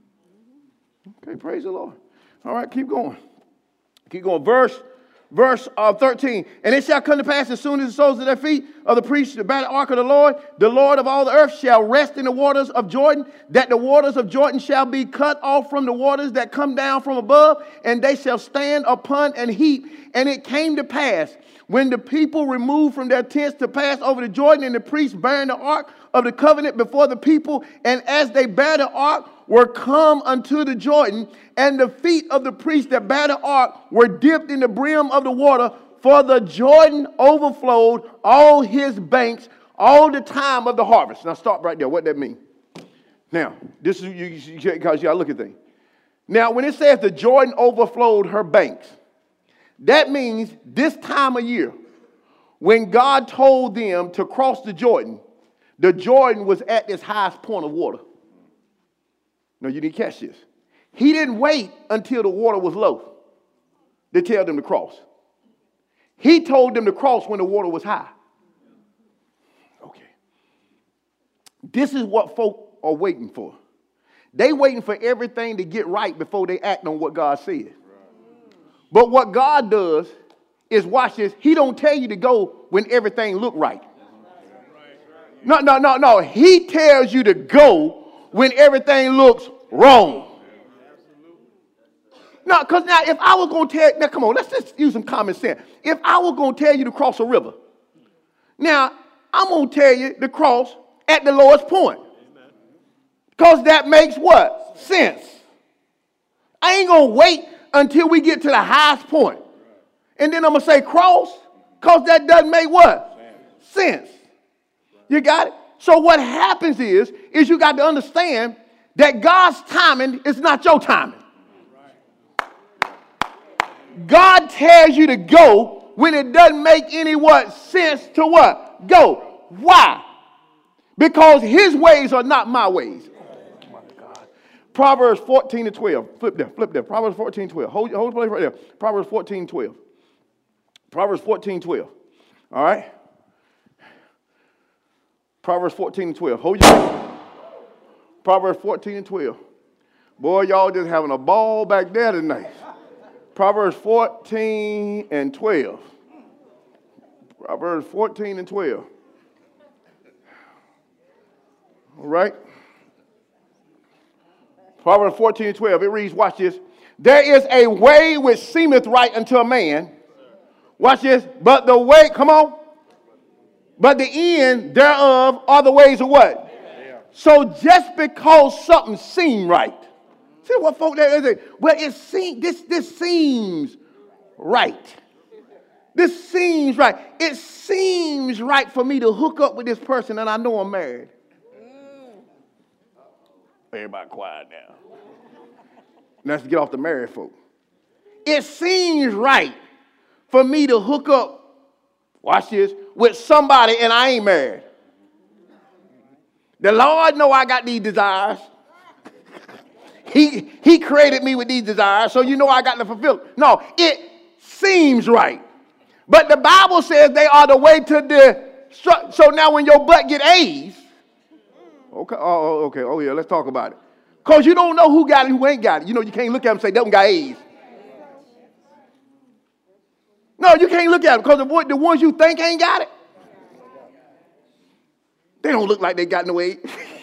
Okay, praise the Lord. All right, keep going. Keep going. Verse Verse uh, thirteen, and it shall come to pass as soon as the soles of their feet of the priests that bear the ark of the Lord, the Lord of all the earth shall rest in the waters of Jordan, that the waters of Jordan shall be cut off from the waters that come down from above, and they shall stand upon an heap. And it came to pass, when the people removed from their tents to pass over the Jordan, and the priests bearing the ark of the covenant before the people, and as they bear the ark, were come unto the Jordan, and the feet of the priests that bear the ark were dipped in the brim of the water, for the Jordan overflowed all his banks all the time of the harvest. Now stop right there. What that mean? Now, this is you, because you got to look at things. Now, when it says the Jordan overflowed her banks, that means this time of year, when God told them to cross the Jordan, the Jordan was at its highest point of water. No, you didn't catch this. He didn't wait until the water was low to tell them to cross. He told them to cross when the water was high. Okay. This is what folk are waiting for. They waiting for everything to get right before they act on what God said. But what God does is, watch this, he don't tell you to go when everything look right. No, no, no, no. He tells you to go when everything looks wrong. No, because now if I was going to tell, now come on, let's just use some common sense. If I was going to tell you to cross a river, now I'm going to tell you to cross at the lowest point. Because that makes what? Sense. I ain't going to wait until we get to the highest point. And then I'm going to say cross, because that doesn't make what? Sense. You got it? So what happens is, is you got to understand that God's timing is not your timing. God tells you to go when it doesn't make any what sense to what? Go. Why? Because his ways are not my ways. Oh my God. Proverbs fourteen and twelve. Flip there, flip there. Proverbs fourteen, twelve. Hold, hold the place right there. Proverbs fourteen, twelve. Proverbs fourteen, twelve. All right. Proverbs fourteen and twelve. Hold your Proverbs fourteen and twelve. Boy, y'all just having a ball back there tonight. Proverbs fourteen and twelve. Proverbs fourteen and twelve. All right. Proverbs fourteen and twelve. It reads, watch this. There is a way which seemeth right unto a man. Watch this. But the way, come on. But the end thereof are the ways of what? Yeah. So just because something seems right. See what folk there is? Well, it seems this this seems right. This seems right. It seems right for me to hook up with this person and I know I'm married. Mm. Everybody quiet now. Let's get off the married folk. It seems right for me to hook up, watch this, with somebody and I ain't married. The Lord know I got these desires. He, he created me with these desires, so you know I got to fulfill it. No, it seems right. But the Bible says they are the way to the, so now when your butt get A's, okay, oh, okay, oh yeah, let's talk about it. Because you don't know who got it, who ain't got it. You know, you can't look at them and say, that one got A's. No, you can't look at them because the, the ones you think ain't got it, they don't look like they got no age.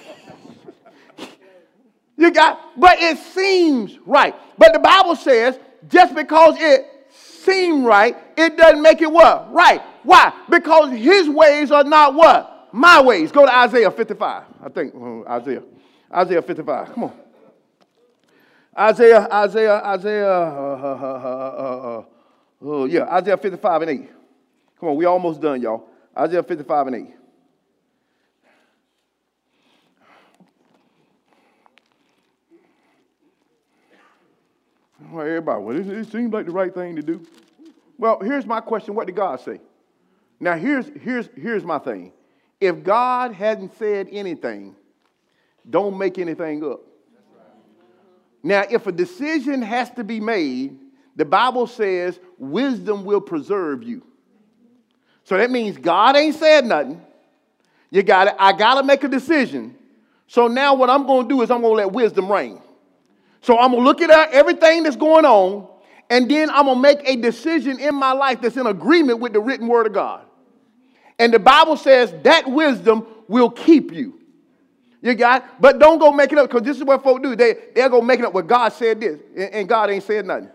You got, but it seems right. But the Bible says just because it seems right, it doesn't make it what? Right. Why? Because his ways are not what? My ways. Go to Isaiah fifty-five. I think uh, Isaiah. Isaiah fifty-five. Come on. Isaiah, Isaiah, Isaiah. Uh, uh, uh, uh, uh, oh, yeah, Isaiah fifty-five and eight. Come on, we almost done, y'all. Isaiah fifty-five and eight. Well, everybody, well, it, it seems like the right thing to do. Well, here's my question. What did God say? Now, here's, here's, here's my thing. If God hadn't said anything, don't make anything up. Now, if a decision has to be made, the Bible says wisdom will preserve you. So that means God ain't said nothing. You got it. I got to make a decision. So now what I'm going to do is I'm going to let wisdom reign. So I'm going to look at everything that's going on, and then I'm going to make a decision in my life that's in agreement with the written word of God. And the Bible says that wisdom will keep you. You got it? But don't go make it up, because this is what folks do. They, they'll go make it up where God said this, and, and God ain't said nothing.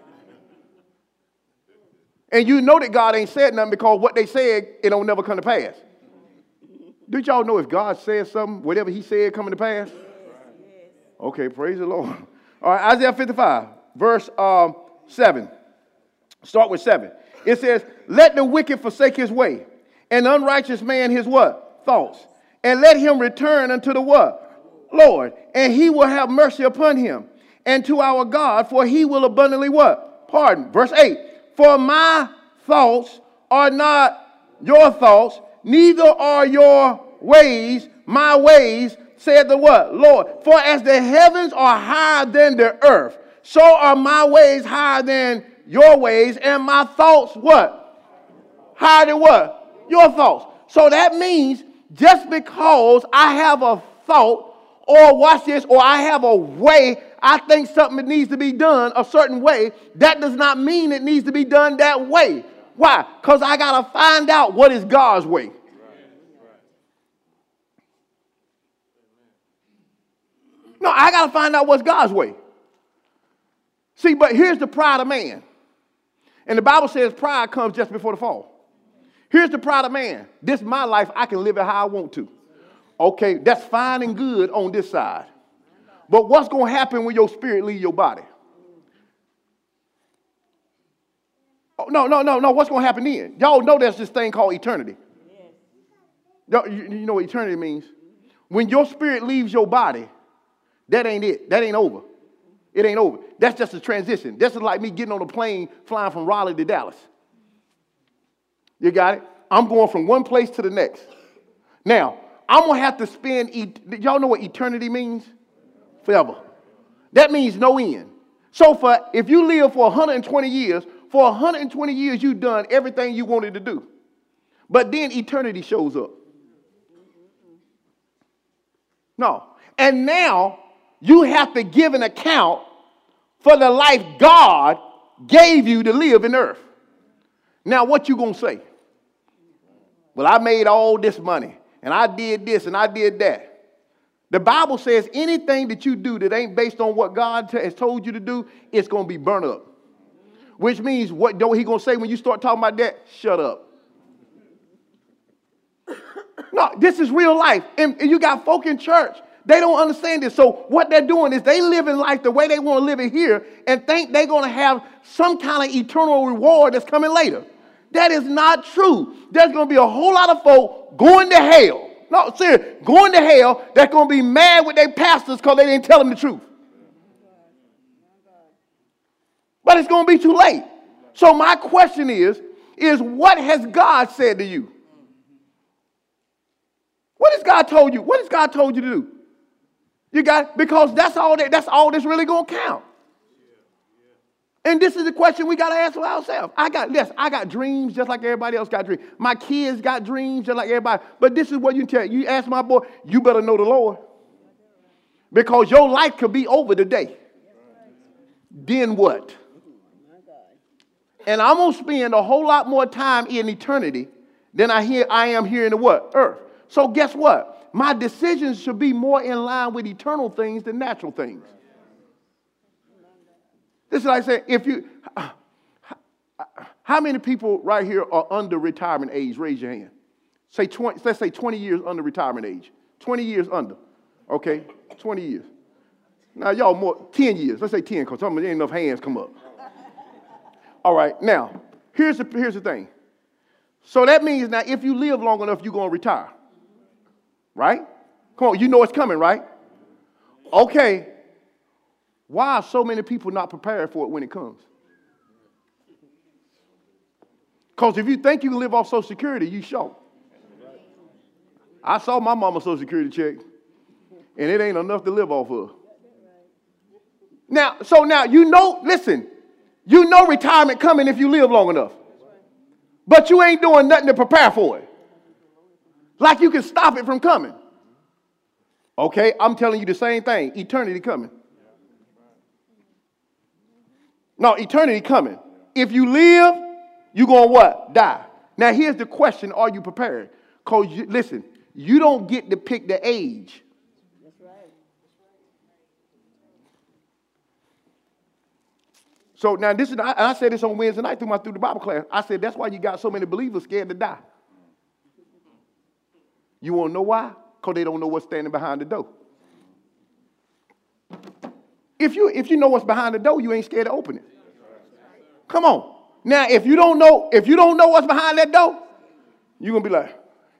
And you know that God ain't said nothing because what they said, it don't never come to pass. Do y'all know if God says something, whatever he said coming to pass? Okay, praise the Lord. All right, Isaiah fifty-five, verse um, seven. Start with seven. It says, let the wicked forsake his way, and the unrighteous man his what? Thoughts. And let him return unto the what? Lord. And he will have mercy upon him. And to our God, for he will abundantly what? Pardon. Verse eight. For my thoughts are not your thoughts, neither are your ways my ways, said the what? Lord. For as the heavens are higher than the earth, so are my ways higher than your ways, and my thoughts what? Higher than what? Your thoughts. So that means just because I have a thought, or watch this, or I have a way, I think something needs to be done a certain way, that does not mean it needs to be done that way. Why? Because I got to find out what is God's way. No, I got to find out what's God's way. See, but here's the pride of man. And the Bible says pride comes just before the fall. Here's the pride of man. This is my life. I can live it how I want to. Okay, that's fine and good on this side. But what's going to happen when your spirit leaves your body? Oh, no, no, no, no. What's going to happen then? Y'all know there's this thing called eternity. Yes. You, you know what eternity means? When your spirit leaves your body, that ain't it. That ain't over. It ain't over. That's just a transition. That's just like me getting on a plane flying from Raleigh to Dallas. You got it? I'm going from one place to the next. Now, I'm going to have to spend, et- y'all know what eternity means? Forever. That means no end. So for if you live for one hundred twenty years, for one hundred twenty years you've done everything you wanted to do. But then eternity shows up. No. And now you have to give an account for the life God gave you to live in earth. Now what you going to say? Well, I made all this money, and I did this, and I did that. The Bible says anything that you do that ain't based on what God t- has told you to do, it's going to be burnt up. Which means, what don't he going to say when you start talking about that? Shut up. No, this is real life. And, and you got folk in church, they don't understand this. So what they're doing is they live in life the way they want to live it here and think they're going to have some kind of eternal reward that's coming later. That is not true. There's going to be a whole lot of folk going to hell. No, seriously, going to hell that's going to be mad with their pastors because they didn't tell them the truth. But it's going to be too late. So my question is, is what has God said to you? What has God told you? What has God told you to do? You got, because that's all that, that's all that's really going to count. And this is the question we got to ask ourselves. I got, yes, I got dreams just like everybody else got dreams. My kids got dreams just like everybody. But this is what you tell. You ask my boy, you better know the Lord. Because your life could be over today. Then what? And I'm going to spend a whole lot more time in eternity than I, hear, I am here in the what? Earth. So guess what? My decisions should be more in line with eternal things than natural things. This is like saying, if you, how many people right here are under retirement age? Raise your hand. Say twenty, let's say twenty years under retirement age. twenty years under. Okay, twenty years. Now y'all more, ten years. Let's say ten, because some of there ain't enough hands come up. All right, now, here's the, here's the thing. So that means now if you live long enough, you're going to retire. Right? Come on, you know it's coming, right? Okay. Why are so many people not prepared for it when it comes? Because if you think you can live off Social Security, you short. I saw my mama's Social Security check, and it ain't enough to live off of. Now, so now you know, listen, you know retirement coming if you live long enough. But you ain't doing nothing to prepare for it. Like you can stop it from coming. Okay, I'm telling you the same thing. Eternity coming. No, eternity coming. If you live, you're going to what? Die. Now, here's the question. Are you prepared? Because, listen, you don't get to pick the age. That's right. So now this is, I, I said this on Wednesday night through my through the Bible class. I said that's why you got so many believers scared to die. You want to know why? Because they don't know what's standing behind the door. If you if you know what's behind the door, you ain't scared to open it. Come on. Now, if you don't know, if you don't know what's behind that door, you're gonna be like,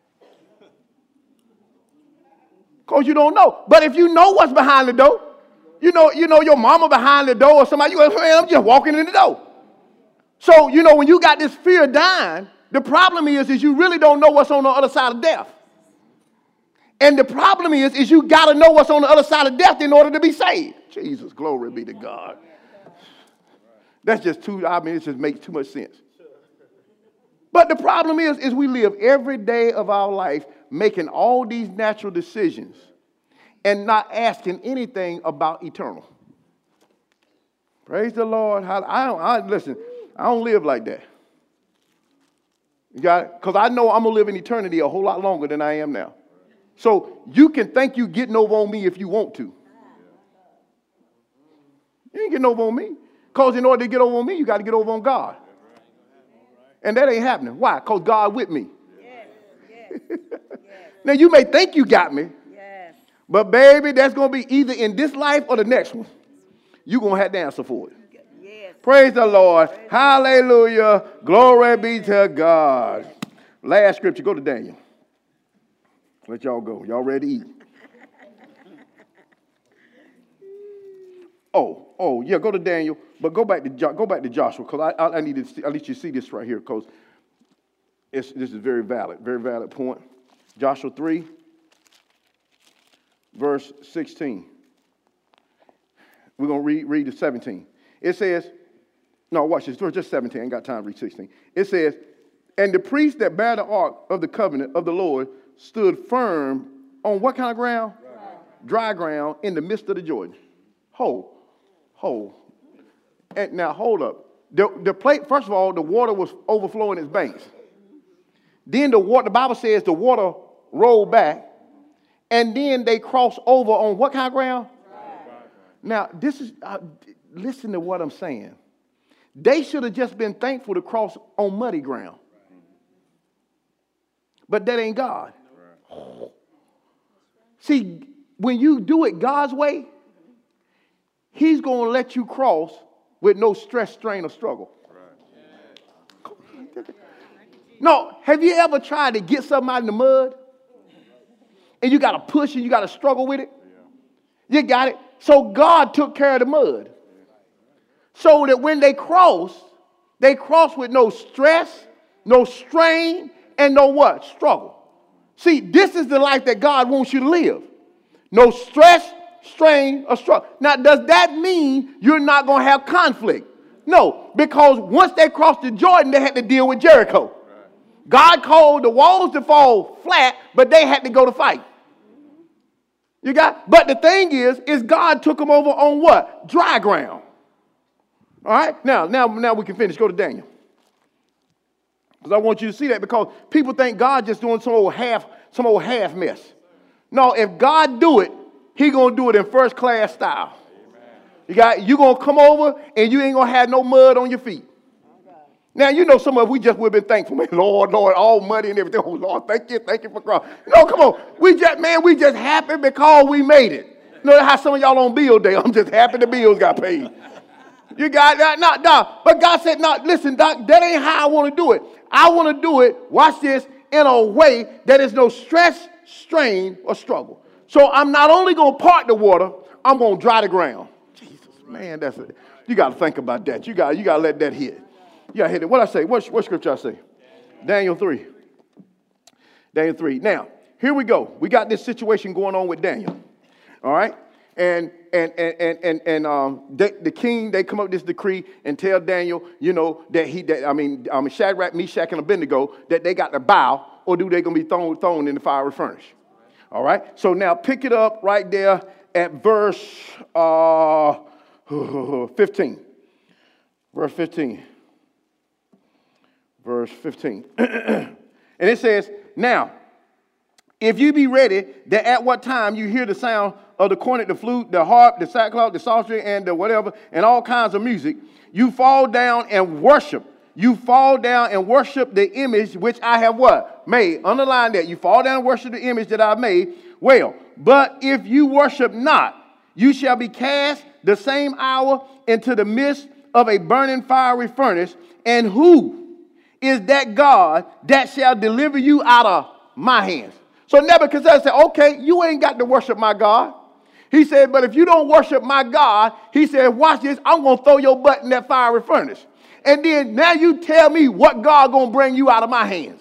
because you don't know. But if you know what's behind the door, you know, you know your mama behind the door or somebody, you go, man, I'm just walking in the door. So, you know, when you got this fear of dying, the problem is, is you really don't know what's on the other side of death. And the problem is, is you got to know what's on the other side of death in order to be saved. Jesus, glory be to God. That's just too, I mean, it just makes too much sense. But the problem is, is we live every day of our life making all these natural decisions and not asking anything about eternal. Praise the Lord. I, I, I listen, I don't live like that. You got it? Because I know I'm going to live in eternity a whole lot longer than I am now. So you can think you getting over on me if you want to. You ain't getting over on me. Because in order to get over on me, you got to get over on God. And that ain't happening. Why? Because God with me. Yes. Yes. Now, you may think you got me. Yes. But, baby, that's going to be either in this life or the next one. You're going to have to answer for it. Yes. Praise the Lord. Praise Hallelujah. Glory be to God. Last scripture. Go to Daniel. Let y'all go. Y'all ready to eat? Oh, oh, yeah, go to Daniel, but go back to go back to Joshua, because I, I I need to see, at least you see this right here, because this is very valid, very valid point. Joshua three, verse sixteen. We're gonna read read to seventeen. It says, no, watch this. Just seventeen. I ain't got time to read sixteen. It says, and the priest that bare the ark of the covenant of the Lord stood firm on what kind of ground? Dry, Dry ground in the midst of the Jordan. Hold. Hold. And now, hold up. The, the plate, first of all, the water was overflowing its banks. Then the water, the Bible says the water rolled back. And then they crossed over on what kind of ground? Right. Now, this is, uh, listen to what I'm saying. They should have just been thankful to cross on muddy ground. But that ain't God. Right. See, when you do it God's way, He's going to let you cross with no stress, strain, or struggle. Right. No, have you ever tried to get something out in the mud? And you got to push and you got to struggle with it? Yeah. You got it. So God took care of the mud. So that when they cross, they cross with no stress, no strain, and no what? Struggle. See, this is the life that God wants you to live. No stress, strain, or struggle. Now, does that mean you're not going to have conflict? No, because once they crossed the Jordan, they had to deal with Jericho. God called the walls to fall flat, but they had to go to fight. You got? But the thing is, is God took them over on what? Dry ground. All right? Now, now, now we can finish. Go to Daniel. Because I want you to see that, because people think God just doing some old half, some old half mess. No, if God do it, he going to do it in first class style. Amen. You got, you going to come over and you ain't going to have no mud on your feet. Okay. Now, you know, some of us, we just would have been thankful. Man, Lord, Lord, all money and everything. Oh, Lord, thank you, thank you for cross. No, come on. We just, man, we just happy because we made it. You know how some of y'all on bill day, I'm just happy the bills got paid. You got that? No, no. But God said, no, listen, Doc, that ain't how I want to do it. I want to do it, watch this, in a way that is no stress, strain, or struggle. So I'm not only going to part the water, I'm going to dry the ground. Jesus, man, that's it. You got to think about that. You got you got to let that hit. You got to hit it. What I say? What, what scripture I say? Daniel three. Daniel three. Now, here we go. We got this situation going on with Daniel. All right? And and and and and, and um, they, the king, they come up with this decree and tell Daniel, you know, that he, that, I mean, um, Shadrach, Meshach, and Abednego, that they got to bow, or do they going to be thrown thrown in the fiery furnace? All right. So now pick it up right there at verse uh, fifteen. Verse fifteen. Verse fifteen. And it says, now, if you be ready, that at what time you hear the sound of the cornet, the flute, the harp, the sackcloth, the psaltery, and the whatever, and all kinds of music, you fall down and worship. You fall down and worship the image which I have what? Made. Underline that. You fall down and worship the image that I made. Well, but if you worship not, you shall be cast the same hour into the midst of a burning fiery furnace. And who is that God that shall deliver you out of my hands? So Nebuchadnezzar said, okay, you ain't got to worship my God. He said, but if you don't worship my God, he said, watch this, I'm going to throw your butt in that fiery furnace. And then now you tell me what God going to bring you out of my hands.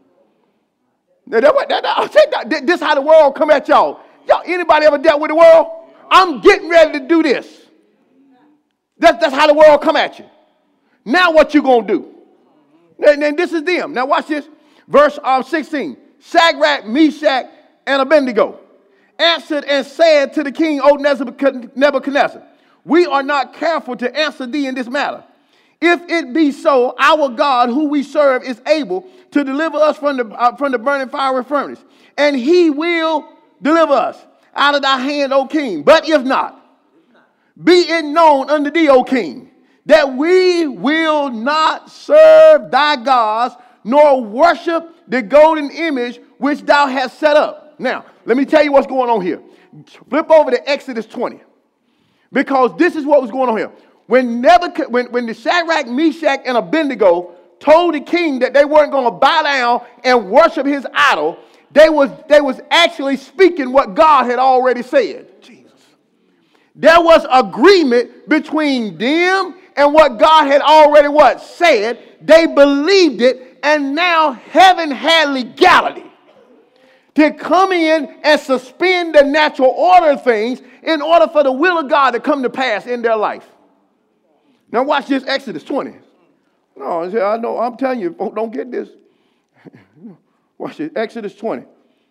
Now, that, that, that, that, this how the world come at y'all. Y'all, anybody ever dealt with the world? I'm getting ready to do this. That's, that's how the world come at you. Now what you going to do? And then this is them. Now watch this. Verse um, sixteen. Shadrach, Meshach, and Abednego answered and said to the king, O Nebuchadnezzar, we are not careful to answer thee in this matter. If it be so, our God, who we serve, is able to deliver us from the, uh, from the burning fiery furnace, and he will deliver us out of thy hand, O king. But if not, be it known unto thee, O king, that we will not serve thy gods, nor worship the golden image which thou hast set up. Now, let me tell you what's going on here. Flip over to Exodus twenty. Because this is what was going on here. When, Nebuchadnezzar, when, when the Shadrach, Meshach, and Abednego told the king that they weren't going to bow down and worship his idol, they was, they was actually speaking what God had already said. Jesus. There was agreement between them and what God had already what? Said. They believed it, and now heaven had legality to come in and suspend the natural order of things in order for the will of God to come to pass in their life. Now watch this, Exodus twenty. No, I know, I'm telling you, don't get this. Watch this, Exodus twenty.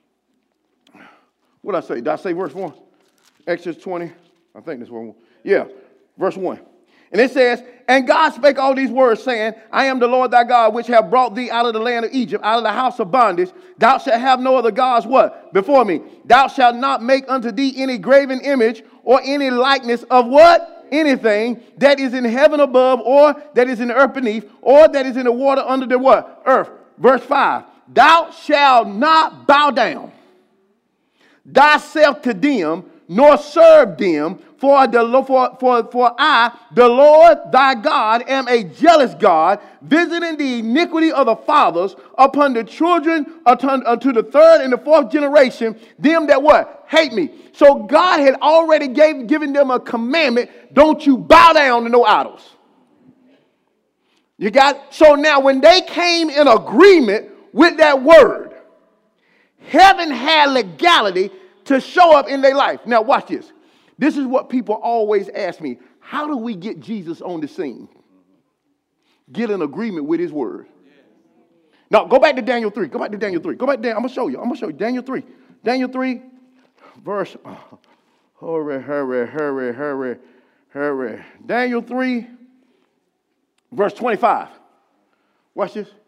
What did I say? Did I say verse one? Exodus twenty. I think this one. Yeah, verse one. And it says, and God spake all these words, saying, I am the Lord thy God, which have brought thee out of the land of Egypt, out of the house of bondage. Thou shalt have no other gods, what? Before me. Thou shalt not make unto thee any graven image or any likeness of what? Anything that is in heaven above, or that is in the earth beneath, or that is in the water under the what? Earth. Verse five. Thou shalt not bow down thyself to them, nor serve them, for, the, for, for, for I, the Lord thy God, am a jealous God, visiting the iniquity of the fathers upon the children unto the third and the fourth generation, them that what? Hate me. So God had already gave, given them a commandment, don't you bow down to no idols. You got? So now when they came in agreement with that word, heaven had legality to show up in their life. Now watch this. This is what people always ask me. How do we get Jesus on the scene? Get an agreement with his word. Now go back to Daniel three. Go back to Daniel three. Go back there. I'm going to show you. I'm going to show you. Daniel three. Daniel three, verse. Oh, hurry, hurry, hurry, hurry, hurry. Daniel three, verse twenty-five. Watch this.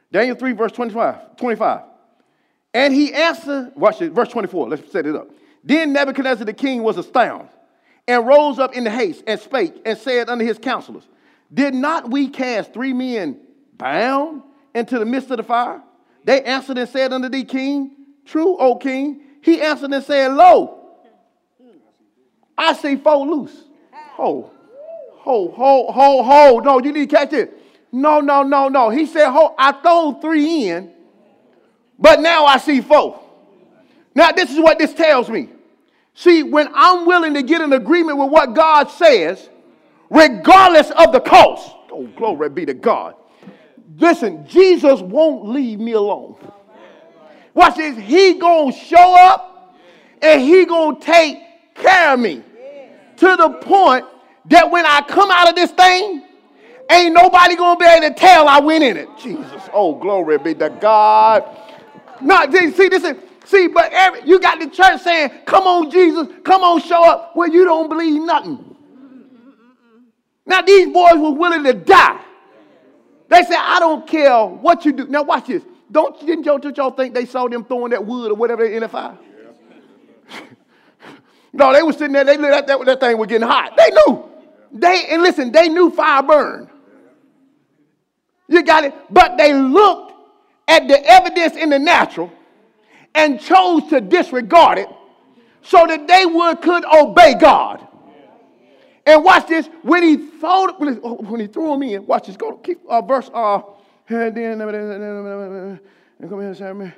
Daniel three, verse twenty-five. twenty-five. And he answered, watch it, verse twenty-four, let's set it up. Then Nebuchadnezzar the king was astounded, and rose up in haste, and spake, and said unto his counselors, did not we cast three men bound into the midst of the fire? They answered and said unto thee, king, true, O king. He answered and said, lo, I see four loose. Ho, ho, ho, ho, ho. No, you need to catch it. No, no, no, no. He said, ho, I throw three in, but now I see four. Now, this is what this tells me. See, when I'm willing to get in agreement with what God says, regardless of the cost, oh, glory be to God. Listen, Jesus won't leave me alone. Watch this. He gonna show up and he gonna take care of me to the point that when I come out of this thing, ain't nobody gonna be able to tell I went in it. Jesus, oh, glory be to God. Now, see, this is, see, but every, you got the church saying, come on, Jesus, come on, show up. Well, you don't believe nothing. Now, these boys were willing to die. They said, I don't care what you do. Now, watch this. Don't, didn't y'all, didn't y'all think they saw them throwing that wood or whatever in the fire? Yeah. No, they were sitting there. They knew that, that, that thing was getting hot. They knew. They, and listen, they knew fire burned. You got it? But they looked at the evidence in the natural and chose to disregard it so that they would could obey God. And watch this. When he threw, when he threw him in, watch this. Go keep uh, verse. Uh, and then come here, Sammy.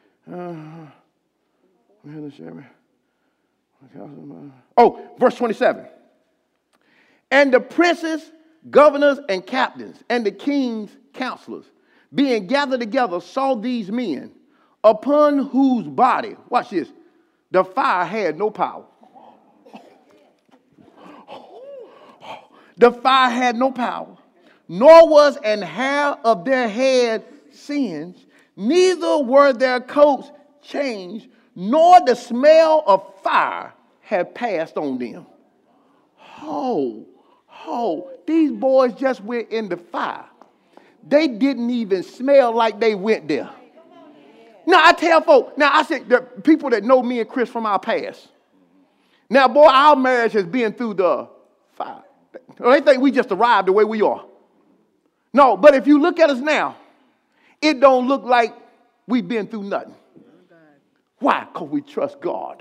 Oh, verse twenty-seven. And the princes, governors, and captains, and the king's counselors, being gathered together, saw these men, upon whose body, watch this, the fire had no power. The fire had no power, nor was an hair of their head singed, neither were their coats changed, nor the smell of fire had passed on them. Oh, oh, these boys just went in the fire. They didn't even smell like they went there. Now, I tell folks, now I said, the people that know me and Chris from our past. Now, boy, our marriage has been through the fire. They think we just arrived the way we are. No, but if you look at us now, it don't look like we've been through nothing. Why? Because we trust God.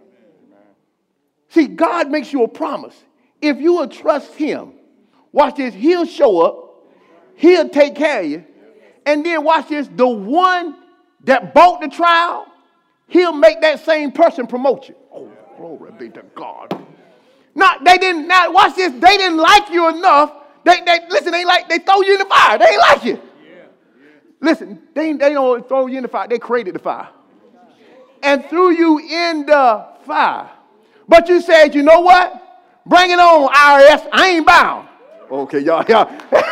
See, God makes you a promise. If you will trust him, watch this, he'll show up, he'll take care of you, and then watch this, the one that bought the trial, he'll make that same person promote you. Oh, glory be to God. Now, they didn't, now watch this, they didn't like you enough. They, they listen, they like, they throw you in the fire. They ain't like you. Yeah, yeah. Listen, they, they don't throw you in the fire. They created the fire. And threw you in the fire. But you said, you know what? Bring it on, I R S. I ain't bound. Okay, y'all, y'all.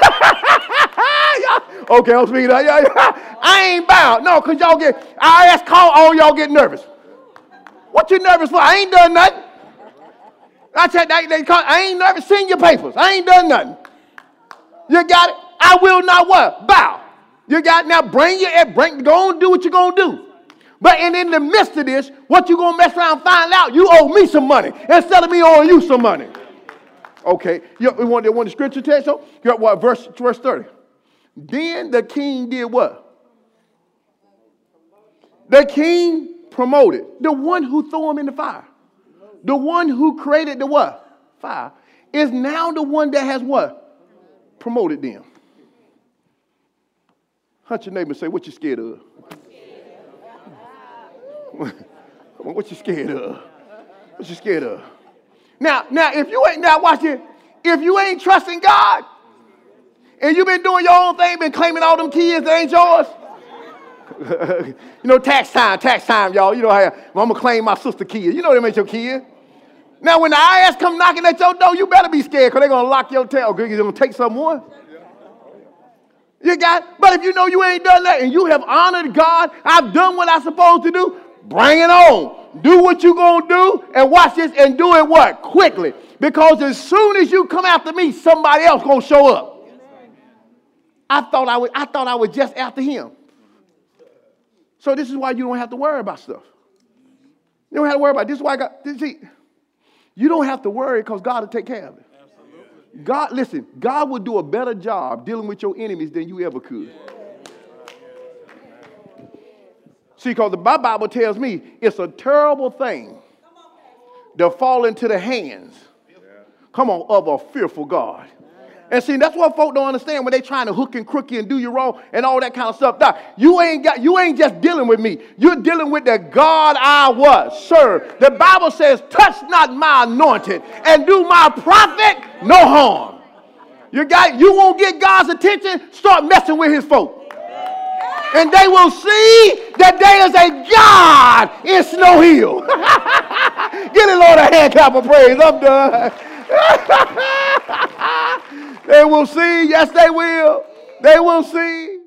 y'all okay, I'm speaking. Y'all, y'all. I ain't bound. No, because y'all get, I R S call, all y'all get nervous. What you nervous for? I ain't done nothing. I said, they, they call, I ain't nervous. Send your papers. I ain't done nothing. You got it? I will not what? Bow. You got it? Now bring your, bring, go on, do what you're going to do. But and in the midst of this, what you going to mess around and find out? You owe me some money instead of me owing you some money. Okay. You, you want, you want the scripture text? So, you got what? Verse, verse thirty. Then the king did what? The king promoted the one who threw him in the fire. The one who created the what? Fire. Is now the one that has what? Promoted them. Hunt your neighbor and say, what you scared of? Come on, what you scared of? What you scared of? Now, now, if you ain't, now watch it. If you ain't trusting God, and you've been doing your own thing, been claiming all them kids that ain't yours. You know, tax time, tax time, y'all. You know how I'm going to claim my sister kid. You know them ain't your kid. Now, when the I R S come knocking at your door, you better be scared because they're going to lock your tail. You're going to take someone. You got it? But if you know you ain't done that and you have honored God, I've done what I'm supposed to do, bring it on. Do what you're going to do and watch this and do it what? Quickly. Because as soon as you come after me, somebody else going to show up. I thought I was, I thought I was just after him. So this is why you don't have to worry about stuff. You don't have to worry about it. This is why I got, this, see, you don't have to worry because God will take care of it. Absolutely. God, listen, God will do a better job dealing with your enemies than you ever could. See, because the Bible tells me it's a terrible thing to fall into the hands, come on, of a fearful God. And see, that's what folk don't understand when they trying to hook and crook you and do you wrong and all that kind of stuff. Now, you ain't got, you ain't just dealing with me. You're dealing with the God I was, sir. The Bible says, touch not my anointed and do my prophet no harm. You got, you won't get God's attention, start messing with his folk. And they will see that there is a God in Snow Hill. Get it, Lord, a hand clap of praise. I'm done. They will see. Yes, they will. They will see.